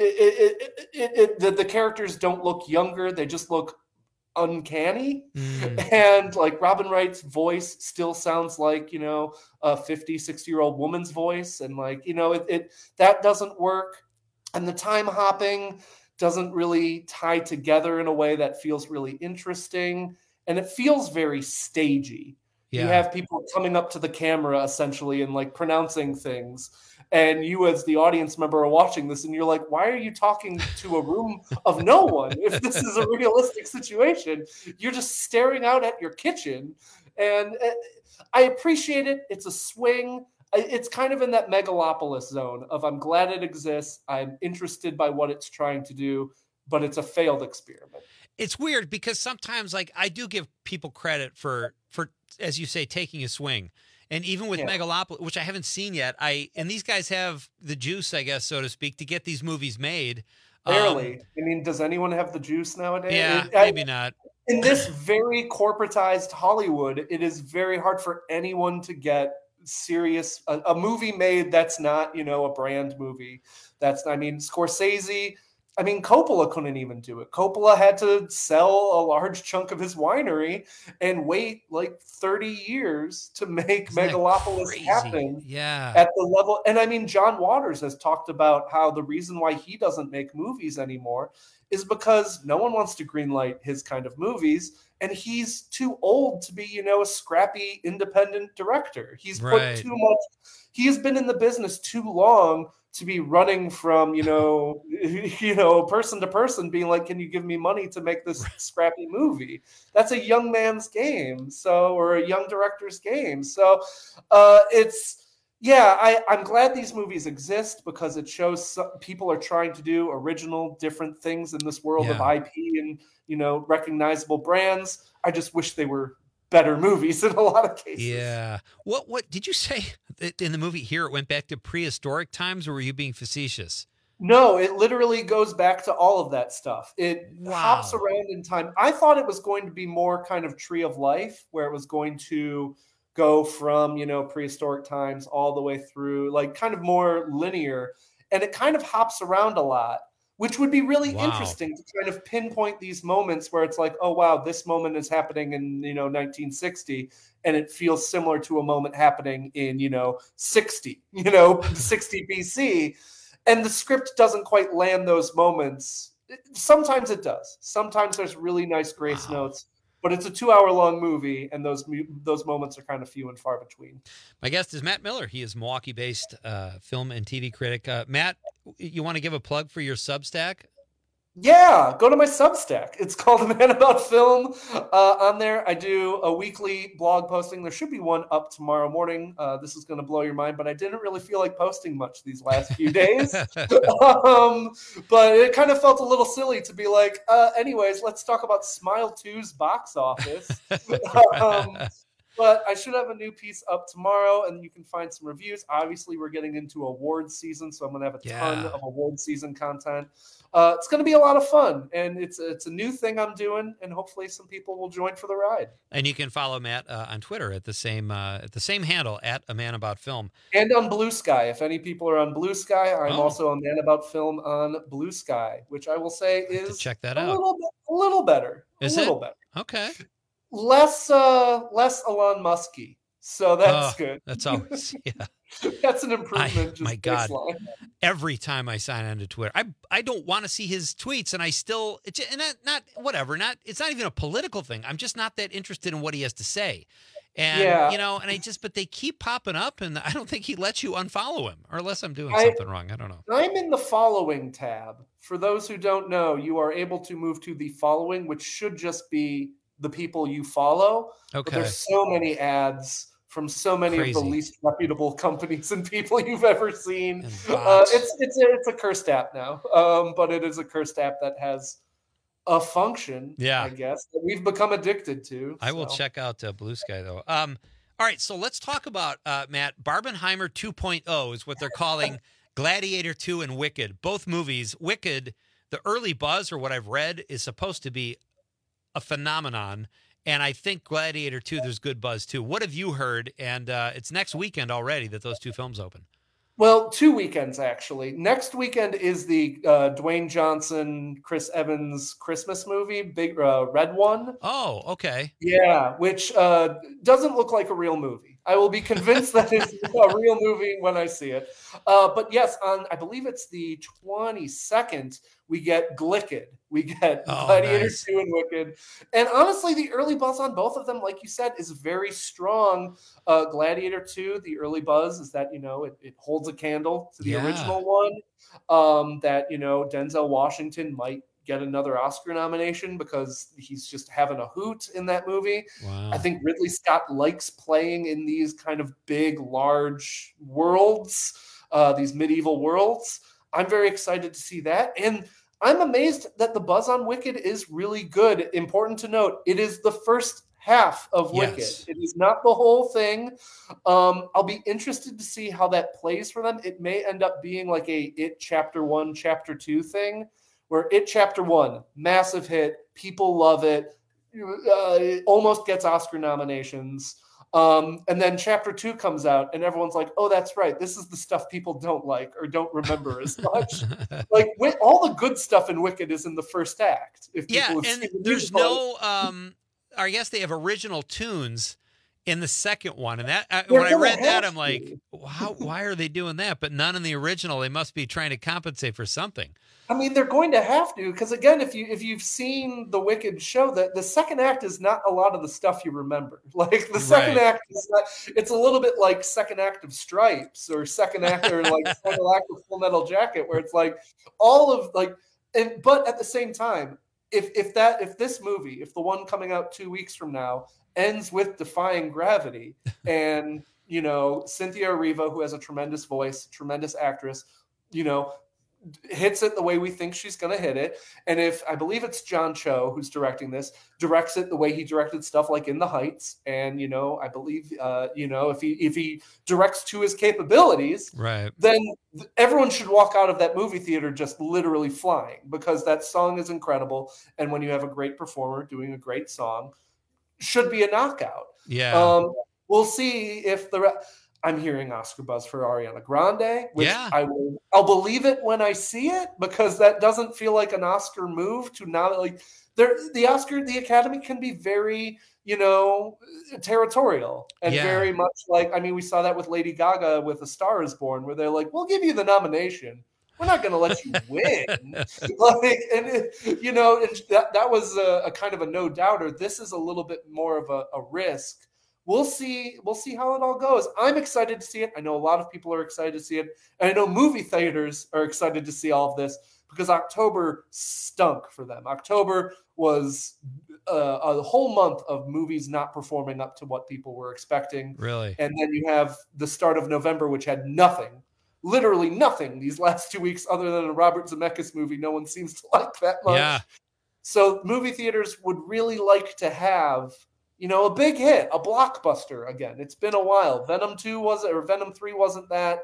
the characters don't look younger. They just look uncanny. And like Robin Wright's voice still sounds like, you know, a 50, 60-year-old woman's voice. And like, you know, that doesn't work. And the time hopping doesn't really tie together in a way that feels really interesting. And it feels very stagey. Yeah. You have people coming up to the camera essentially and like pronouncing things. and you as the audience member are watching this and you're like, why are you talking to a room of no one? If this is a realistic situation, you're just staring out at your kitchen. And I appreciate it. It's a swing. It's kind of in that megalopolis zone of I'm glad it exists. I'm interested by what it's trying to do, but it's a failed experiment. It's weird because sometimes, like, I do give people credit for as you say, taking a swing. And even with Megalopolis, which I haven't seen yet, and these guys have the juice, I guess, so to speak, to get these movies made. Barely. I mean, does anyone have the juice nowadays? Yeah, maybe not. In this very corporatized Hollywood, it is very hard for anyone to get serious a movie made that's not, a brand movie. Scorsese. I mean, Coppola couldn't even do it. Coppola had to sell a large chunk of his winery and wait like 30 years to make Megalopolis happen at the level. And I mean, John Waters has talked about how the reason why he doesn't make movies anymore is because no one wants to greenlight his kind of movies. And he's too old to be, a scrappy independent director. He's put too much. He has been in the business too long to be running from, person to person being like, can you give me money to make this scrappy movie? That's a young man's game. Or a young director's game. So I'm glad these movies exist because it shows people are trying to do original, different things in this world of IP and, recognizable brands. I just wish they were better movies in a lot of cases. Yeah. What did you say in the movie here? It went back to prehistoric times, or were you being facetious? No, it literally goes back to all of that stuff. It hops around in time. I thought it was going to be more kind of Tree of Life, where it was going to go from, prehistoric times all the way through, like kind of more linear. And it kind of hops around a lot, which would be really interesting to kind of pinpoint these moments where it's like, oh, wow, this moment is happening in, 1960, and it feels similar to a moment happening in, 60 BC. And the script doesn't quite land those moments. Sometimes it does. Sometimes there's really nice grace notes. But it's a 2-hour-long movie, and those moments are kind of few and far between. My guest is Matt Miller. He is Milwaukee-based film and TV critic. Matt, you want to give a plug for your Substack? Yeah, go to my Substack. It's called A Man About Film. On there, I do a weekly blog posting. There should be one up tomorrow morning. This is going to blow your mind, but I didn't really feel like posting much these last few days. But it kind of felt a little silly to be like, anyways, let's talk about Smile 2's box office. But I should have a new piece up tomorrow, and you can find some reviews. Obviously, we're getting into awards season, so I'm going to have a ton of awards season content. It's going to be a lot of fun, and it's a new thing I'm doing, and hopefully some people will join for the ride. And you can follow Matt on Twitter at the same handle, at A Man About Film. And on Blue Sky. If any people are on Blue Sky, I'm also A Man About Film on Blue Sky, which I will say is check that out. A little better. Is it? Better. Okay. Less Elon Musky, so that's good. That's always That's an improvement. My God, every time I sign on to Twitter, I don't want to see his tweets, and I still it's not even a political thing. I'm just not that interested in what he has to say, and but they keep popping up, and I don't think he lets you unfollow him, or unless I'm doing something wrong. I don't know. I'm in the following tab. For those who don't know, you are able to move to the following, which should just be the people you follow. Okay. But there's so many ads from so many of the least reputable companies and people you've ever seen. It's a cursed app now, but it is a cursed app that has a function, I guess, that we've become addicted to. I will check out Blue Sky, though. All right, so let's talk about, Matt, Barbenheimer 2.0 is what they're calling Gladiator 2 and Wicked. Both movies. Wicked, the early buzz, or what I've read, is supposed to be a phenomenon, and I think Gladiator 2, there's good buzz too. What have you heard? And it's next weekend already that those two films open. Well, 2 weekends actually. Next weekend is the Dwayne Johnson, Chris Evans Christmas movie, big red one. Oh, okay. Yeah, which doesn't look like a real movie. I will be convinced that it's a real movie when I see it. But yes, I believe it's the 22nd, we get Glicked. We get Gladiator 2 and Wicked. And honestly, the early buzz on both of them, like you said, is very strong. Gladiator 2, the early buzz is that, it holds a candle to the original one. That, Denzel Washington might get another Oscar nomination because he's just having a hoot in that movie. Wow. I think Ridley Scott likes playing in these kind of big, large worlds, these medieval worlds. I'm very excited to see that. And I'm amazed that the buzz on Wicked is really good. Important to note, it is the first half of Wicked. It is not the whole thing. I'll be interested to see how that plays for them. It may end up being like a It Chapter 1, Chapter 2 thing, where It Chapter 1, massive hit, people love it, it almost gets Oscar nominations. And then Chapter 2 comes out and everyone's like, oh, that's right. This is the stuff people don't like or don't remember as much. Like all the good stuff in Wicked is in the first act. And there's no, I guess they have original tunes in the second one. And that when I read that, I'm like, why are they doing that? But none in the original. They must be trying to compensate for something. I mean, they're going to have to, because again, if you've seen the Wicked show, that the second act is not a lot of the stuff you remember. Like the second act is not, it's a little bit like second act of Stripes or second act or like final act of Full Metal Jacket, where it's like all of like, but at the same time, if this movie, if the one coming out 2 weeks from now ends with Defying Gravity and, Cynthia Erivo, who has a tremendous voice, tremendous actress, hits it the way we think she's going to hit it. And if I believe it's John Cho who's directing this, directs it the way he directed stuff like In the Heights. And, I believe, if he directs to his capabilities, then everyone should walk out of that movie theater just literally flying, because that song is incredible. And when you have a great performer doing a great song, should be a knockout. Yeah. We'll see if I'm hearing Oscar buzz for Ariana Grande, which I'll believe it when I see it, because that doesn't feel like an Oscar move to not like the Academy can be very, territorial and very much like, we saw that with Lady Gaga with A Star Is Born, where they're like, we'll give you the nomination. We're not going to let you win. That was a kind of a no doubter. This is a little bit more of a risk. We'll see how it all goes. I'm excited to see it. I know a lot of people are excited to see it. And I know movie theaters are excited to see all of this, because October stunk for them. October was a whole month of movies not performing up to what people were expecting. Really? And then you have the start of November, which had nothing, literally nothing these last 2 weeks other than a Robert Zemeckis movie no one seems to like that much. Yeah. So movie theaters would really like to have a big hit, a blockbuster again. It's been a while. Venom 2 wasn't, or Venom 3 wasn't that.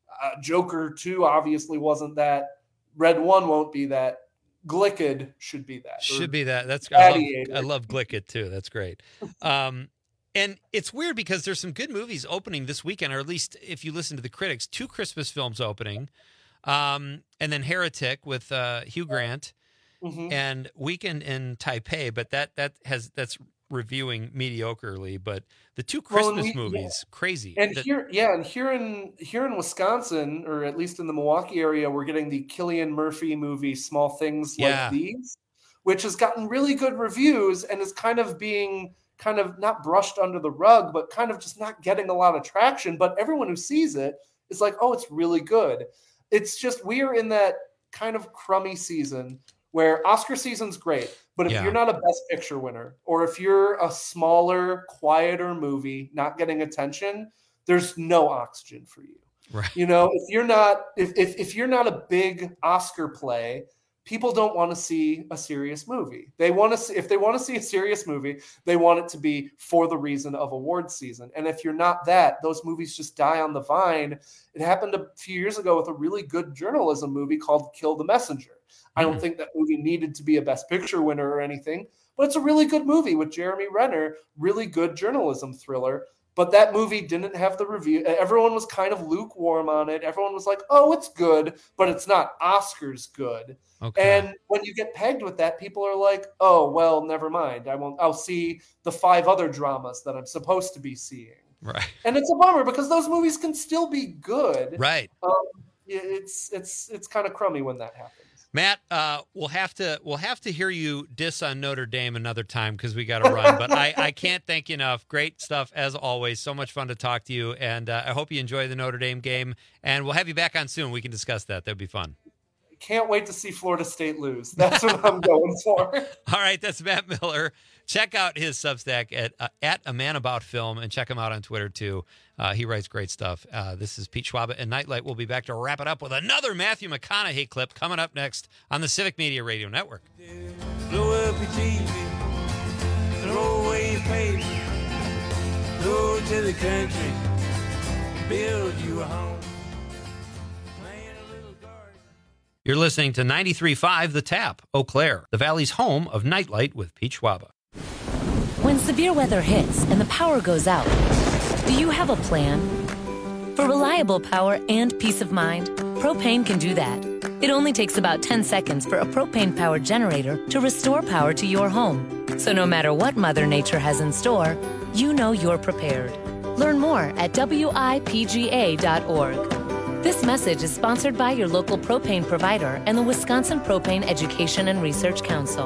Joker 2 obviously wasn't that. Red 1 won't be that. Glicked should be that. Should be that. That's I love Glicked too. That's great. And it's weird because there's some good movies opening this weekend, or at least if you listen to the critics, 2 Christmas films opening. And then Heretic with Hugh Grant and Weekend in Taipei, but that's reviewing mediocrely, but the 2 Christmas movies, crazy. And here in Wisconsin, or at least in the Milwaukee area, we're getting the Cillian Murphy movie, Small Things Like These, which has gotten really good reviews and is kind of being not brushed under the rug, but kind of just not getting a lot of traction. But everyone who sees it is like, oh, it's really good. It's just, we are in that kind of crummy season where Oscar season's great, but if you're not a Best Picture winner, or if you're a smaller, quieter movie not getting attention, there's no oxygen for you. Right. If you're not a big Oscar play, people don't want to see a serious movie. If they want to see a serious movie, they want it to be for the reason of award season. And if you're not that, those movies just die on the vine. It happened a few years ago with a really good journalism movie called Kill the Messenger. I don't think that movie needed to be a Best Picture winner or anything, but it's a really good movie with Jeremy Renner, really good journalism thriller. But that movie didn't have the review. Everyone was kind of lukewarm on it. Everyone was like, oh, it's good, but it's not Oscars good. Okay. And when you get pegged with that, people are like, oh, well, never mind. I'll see the 5 other dramas that I'm supposed to be seeing. Right. And it's a bummer because those movies can still be good. Right. It's kind of crummy when that happens. Matt, we'll have to hear you diss on Notre Dame another time because we got to run. But I can't thank you enough. Great stuff as always. So much fun to talk to you, and I hope you enjoy the Notre Dame game. And we'll have you back on soon. We can discuss that. That'd be fun. Can't wait to see Florida State lose. That's what I'm going for. All right, that's Matt Miller. Check out his Substack at A Man About Film, and check him out on Twitter too. He writes great stuff. This is Pete Schwaba and Nightlight. We'll be back to wrap it up with another Matthew McConaughey clip coming up next on the Civic Media Radio Network. Blow up your TV, throw away your paper, go to the country, build you a home. You're listening to 93.5 The Tap, Eau Claire, the Valley's home of Nightlight with Pete Schwaba. When severe weather hits and the power goes out, do you have a plan? For reliable power and peace of mind, Propane can do that. It only takes about 10 seconds for a propane-powered generator to restore power to your home. So no matter what Mother Nature has in store, you know you're prepared. Learn more at WIPGA.org. This message is sponsored by your local propane provider and the Wisconsin Propane Education and Research Council.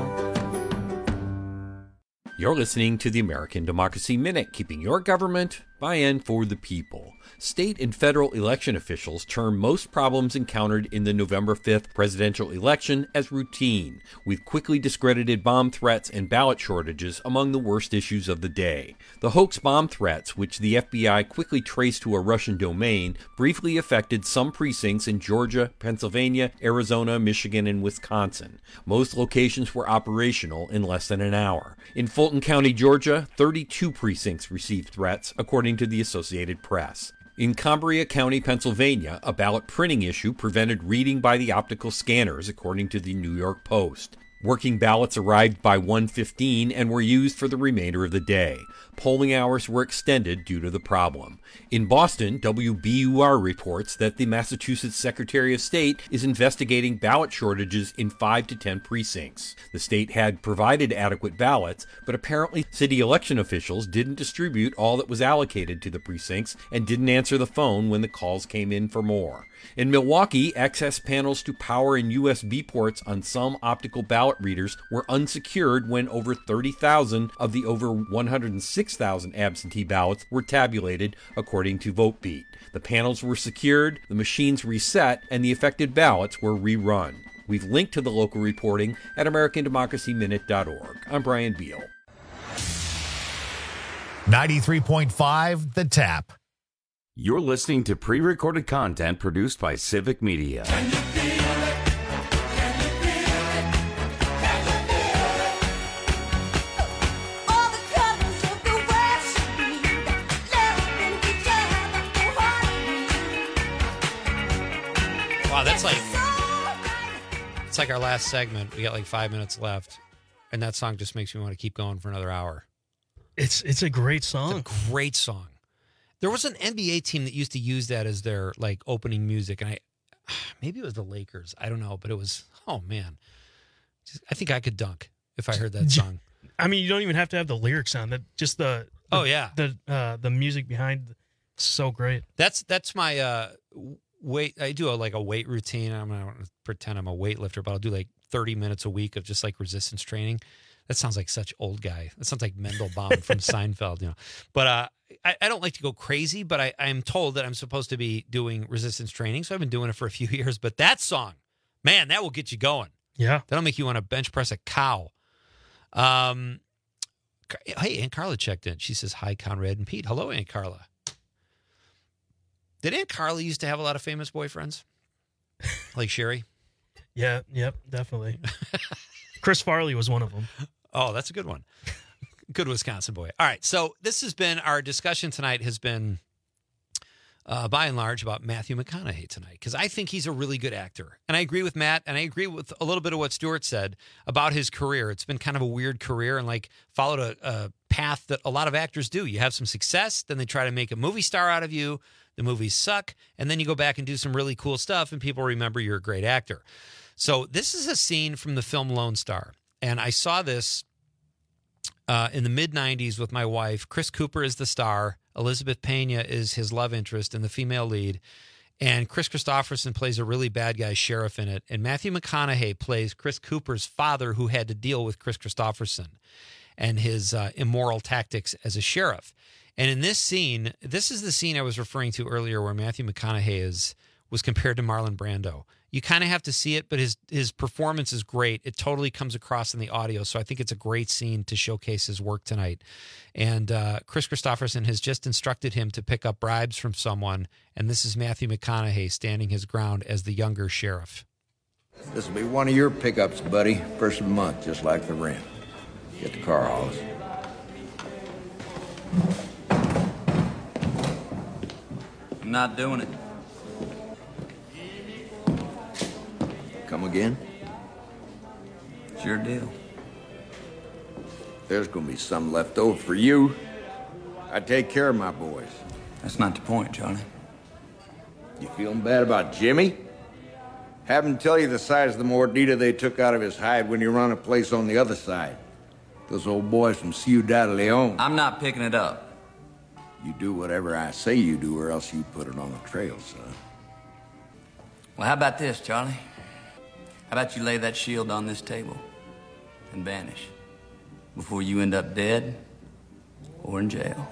You're listening to the American Democracy Minute, keeping your government by and for the people. State and federal election officials term most problems encountered in the November 5th presidential election as routine, with quickly discredited bomb threats and ballot shortages among the worst issues of the day. The hoax bomb threats, which the FBI quickly traced to a Russian domain, briefly affected some precincts in Georgia, Pennsylvania, Arizona, Michigan, and Wisconsin. Most locations were operational in less than an hour. In Fulton County, Georgia, 32 precincts received threats, according to the Associated Press. In Cambria County, Pennsylvania, a ballot printing issue prevented reading by the optical scanners, according to the New York Post. Working ballots arrived by 1:15 and were used for the remainder of the day. Polling hours were extended due to the problem. In Boston, WBUR reports that the Massachusetts Secretary of State is investigating ballot shortages in 5 to 10 precincts. The state had provided adequate ballots, but apparently city election officials didn't distribute all that was allocated to the precincts and didn't answer the phone when the calls came in for more. In Milwaukee, access panels to power and USB ports on some optical ballot readers were unsecured when over 30,000 of the over 106,000 absentee ballots were tabulated, according to VoteBeat. The panels were secured, the machines reset, and the affected ballots were rerun. We've linked to the local reporting at AmericanDemocracyMinute.org. I'm Brian Beal. 93.5 The Tap. You're listening to pre-recorded content produced by Civic Media. Wow, it's like our last segment. We got like 5 minutes left, and that song just makes me want to keep going for another hour. It's a great song. It's a great song. There was an NBA team that used to use that as their like opening music, and maybe it was the Lakers. I don't know, but it was, oh man, I think I could dunk if I heard that song. I mean, you don't even have to have the lyrics on that. Just the music behind, so great. That's my weight. I do a weight routine. I'm not going to pretend I'm a weightlifter, but I'll do like 30 minutes a week of just like resistance training. That sounds like such old guy. That sounds like Mendelbaum from Seinfeld, you know. But I don't like to go crazy, but I'm told that I'm supposed to be doing resistance training, so I've been doing it for a few years. But that song, man, that will get you going. Yeah. That'll make you want to bench press a cow. Hey, Aunt Carla checked in. She says, hi, Conrad and Pete. Hello, Aunt Carla. Did Aunt Carla used to have a lot of famous boyfriends? Like Sherry? Yeah, yep, definitely. Chris Farley was one of them. Oh, that's a good one. Good Wisconsin boy. All right, so this has been our discussion tonight has been, by and large, about Matthew McConaughey tonight, because I think he's a really good actor. And I agree with Matt, and I agree with a little bit of what Stuart said about his career. It's been kind of a weird career and like followed a path that a lot of actors do. You have some success, then they try to make a movie star out of you. The movies suck, and then you go back and do some really cool stuff, and people remember you're a great actor. So this is a scene from the film Lone Star, and I saw this in the mid-'90s with my wife. Chris Cooper is the star. Elizabeth Pena is his love interest and the female lead. And Chris Christopherson plays a really bad guy sheriff in it. And Matthew McConaughey plays Chris Cooper's father, who had to deal with Chris Christopherson and his immoral tactics as a sheriff. And in this scene, this is the scene I was referring to earlier where Matthew McConaughey was compared to Marlon Brando. You kind of have to see it, but his performance is great. It totally comes across in the audio, so I think it's a great scene to showcase his work tonight. And Chris Christopherson has just instructed him to pick up bribes from someone, and this is Matthew McConaughey standing his ground as the younger sheriff. This will be one of your pickups, buddy. First of the month, just like the rent. Get the car, Hollis. I'm not doing it. Come again? Sure deal. There's gonna be some left over for you. I take care of my boys. That's not the point, Charlie. You feeling bad about Jimmy? Have him tell you the size of the mordida they took out of his hide when you run a place on the other side. Those old boys from Ciudad Leon. I'm not picking it up. You do whatever I say you do, or else you put it on the trail, son. Well, how about this, Charlie? How about you lay that shield on this table and vanish before you end up dead or in jail?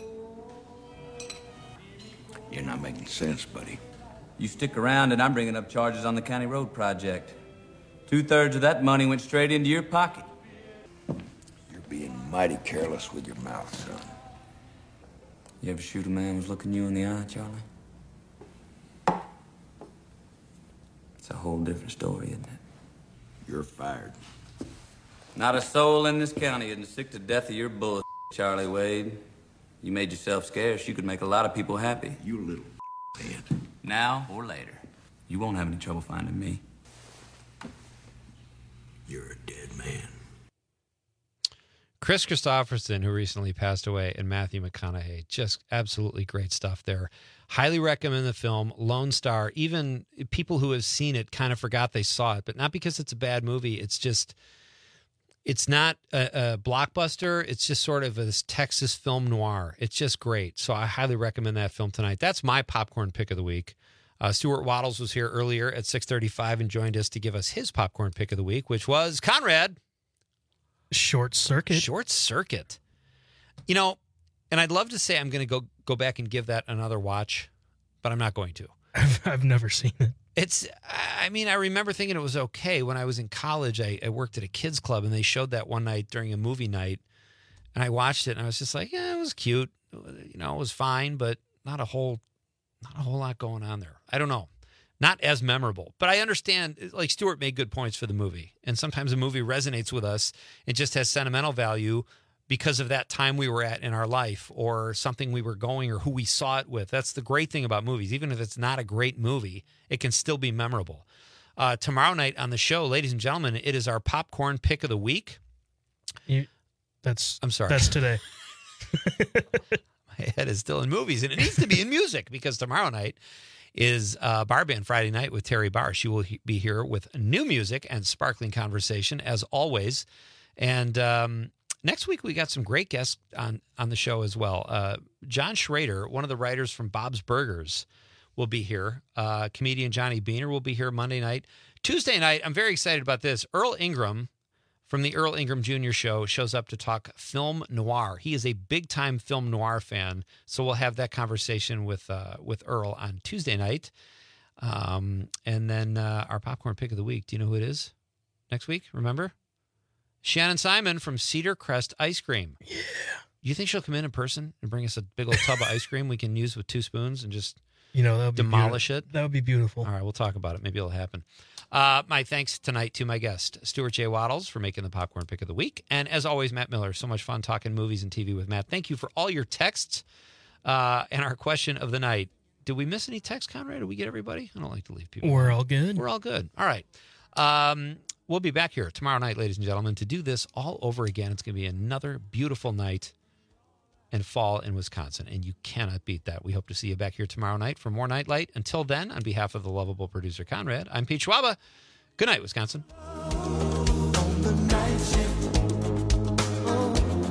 You're not making sense, buddy. You stick around and I'm bringing up charges on the county road project. 2/3 of that money went straight into your pocket. You're being mighty careless with your mouth, son. You ever shoot a man who's looking you in the eye, Charlie? It's a whole different story, isn't it? You're fired. Not a soul in this county isn't sick to death of your bullshit, Charlie Wade. You made yourself scarce. You could make a lot of people happy. You little head. Now or later. You won't have any trouble finding me. You're a dead man. Chris Christopherson, who recently passed away, and Matthew McConaughey. Just absolutely great stuff there. Highly recommend the film, Lone Star. Even people who have seen it kind of forgot they saw it, but not because it's a bad movie. It's just, it's not a blockbuster. It's just sort of this Texas film noir. It's just great. So I highly recommend that film tonight. That's my popcorn pick of the week. Stuart Waddles was here earlier at 6:35 and joined us to give us his popcorn pick of the week, which was Conrad. Short Circuit. Short Circuit. You know, and I'd love to say I'm going to go back and give that another watch, but I'm not going to. I've never seen it. I remember thinking it was okay. When I was in college, I worked at a kids club, and they showed that one night during a movie night, and I watched it, and I was just like, yeah, it was cute. You know, it was fine, but not a whole lot going on there. I don't know. Not as memorable, but I understand, like Stuart made good points for the movie. And sometimes a movie resonates with us and just has sentimental value because of that time we were at in our life or something we were going or who we saw it with. That's the great thing about movies. Even if it's not a great movie, it can still be memorable. Tomorrow night on the show, ladies and gentlemen, it is our popcorn pick of the week. I'm sorry. That's today. My head is still in movies, and it needs to be in music because tomorrow night is Bar Band Friday night with Terry Barr. She will be here with new music and sparkling conversation, as always. And next week, we got some great guests on the show as well. John Schrader, one of the writers from Bob's Burgers, will be here. Comedian Johnny Beaner will be here Monday night. Tuesday night, I'm very excited about this. Earl Ingram from the Earl Ingram Jr. Show shows up to talk film noir. He is a big-time film noir fan, so we'll have that conversation with Earl on Tuesday night. And then our popcorn pick of the week. Do you know who it is next week? Remember? Shannon Simon from Cedar Crest Ice Cream. Yeah. Do you think she'll come in person and bring us a big old tub of ice cream we can use with 2 spoons and just demolish it? That would be beautiful. All right, we'll talk about it. Maybe it'll happen. My thanks tonight to my guest, Stuart J. Waddles, for making the popcorn pick of the week. And as always, Matt Miller. So much fun talking movies and TV with Matt. Thank you for all your texts and our question of the night. Did we miss any texts, Conrad? Did we get everybody? I don't like to leave people. We're all good. We're all good. All right. We'll be back here tomorrow night, ladies and gentlemen, to do this all over again. It's going to be another beautiful night and fall in Wisconsin, and you cannot beat that. We hope to see you back here tomorrow night for more Nightlight. Until then, on behalf of the lovable producer Conrad, I'm Pete Schwaba. Good night, Wisconsin. On the night shift.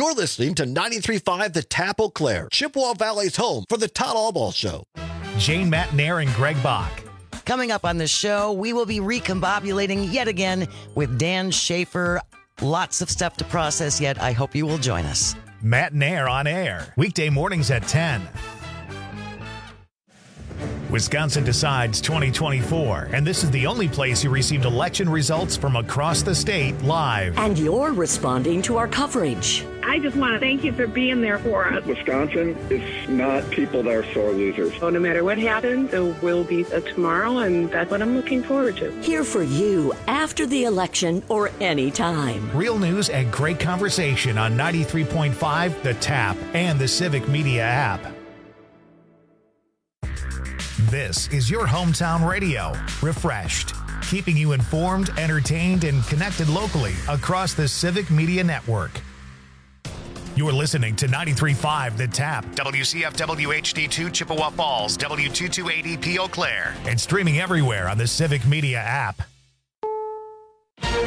You're listening to 93.5 The Tap Eau Claire, Chippewa Valley's home for the Todd Allball Show. Jane Matnair and Greg Bach. Coming up on the show, we will be recombobulating yet again with Dan Schaefer. Lots of stuff to process yet. I hope you will join us. Matnair on air, weekday mornings at 10. Wisconsin Decides 2024, and this is the only place you received election results from across the state live. And you're responding to our coverage. I just want to thank you for being there for us. Wisconsin is not people that are sore losers. So no matter what happens, there will be a tomorrow, and that's what I'm looking forward to. Here for you after the election or any time. Real news and great conversation on 93.5 The Tap and the Civic Media app. This is your hometown radio, refreshed, keeping you informed, entertained, and connected locally across the Civic Media Network. You're listening to 93.5 The Tap, WCFW HD2 Chippewa Falls, W2280P Eau Claire, and streaming everywhere on the Civic Media app.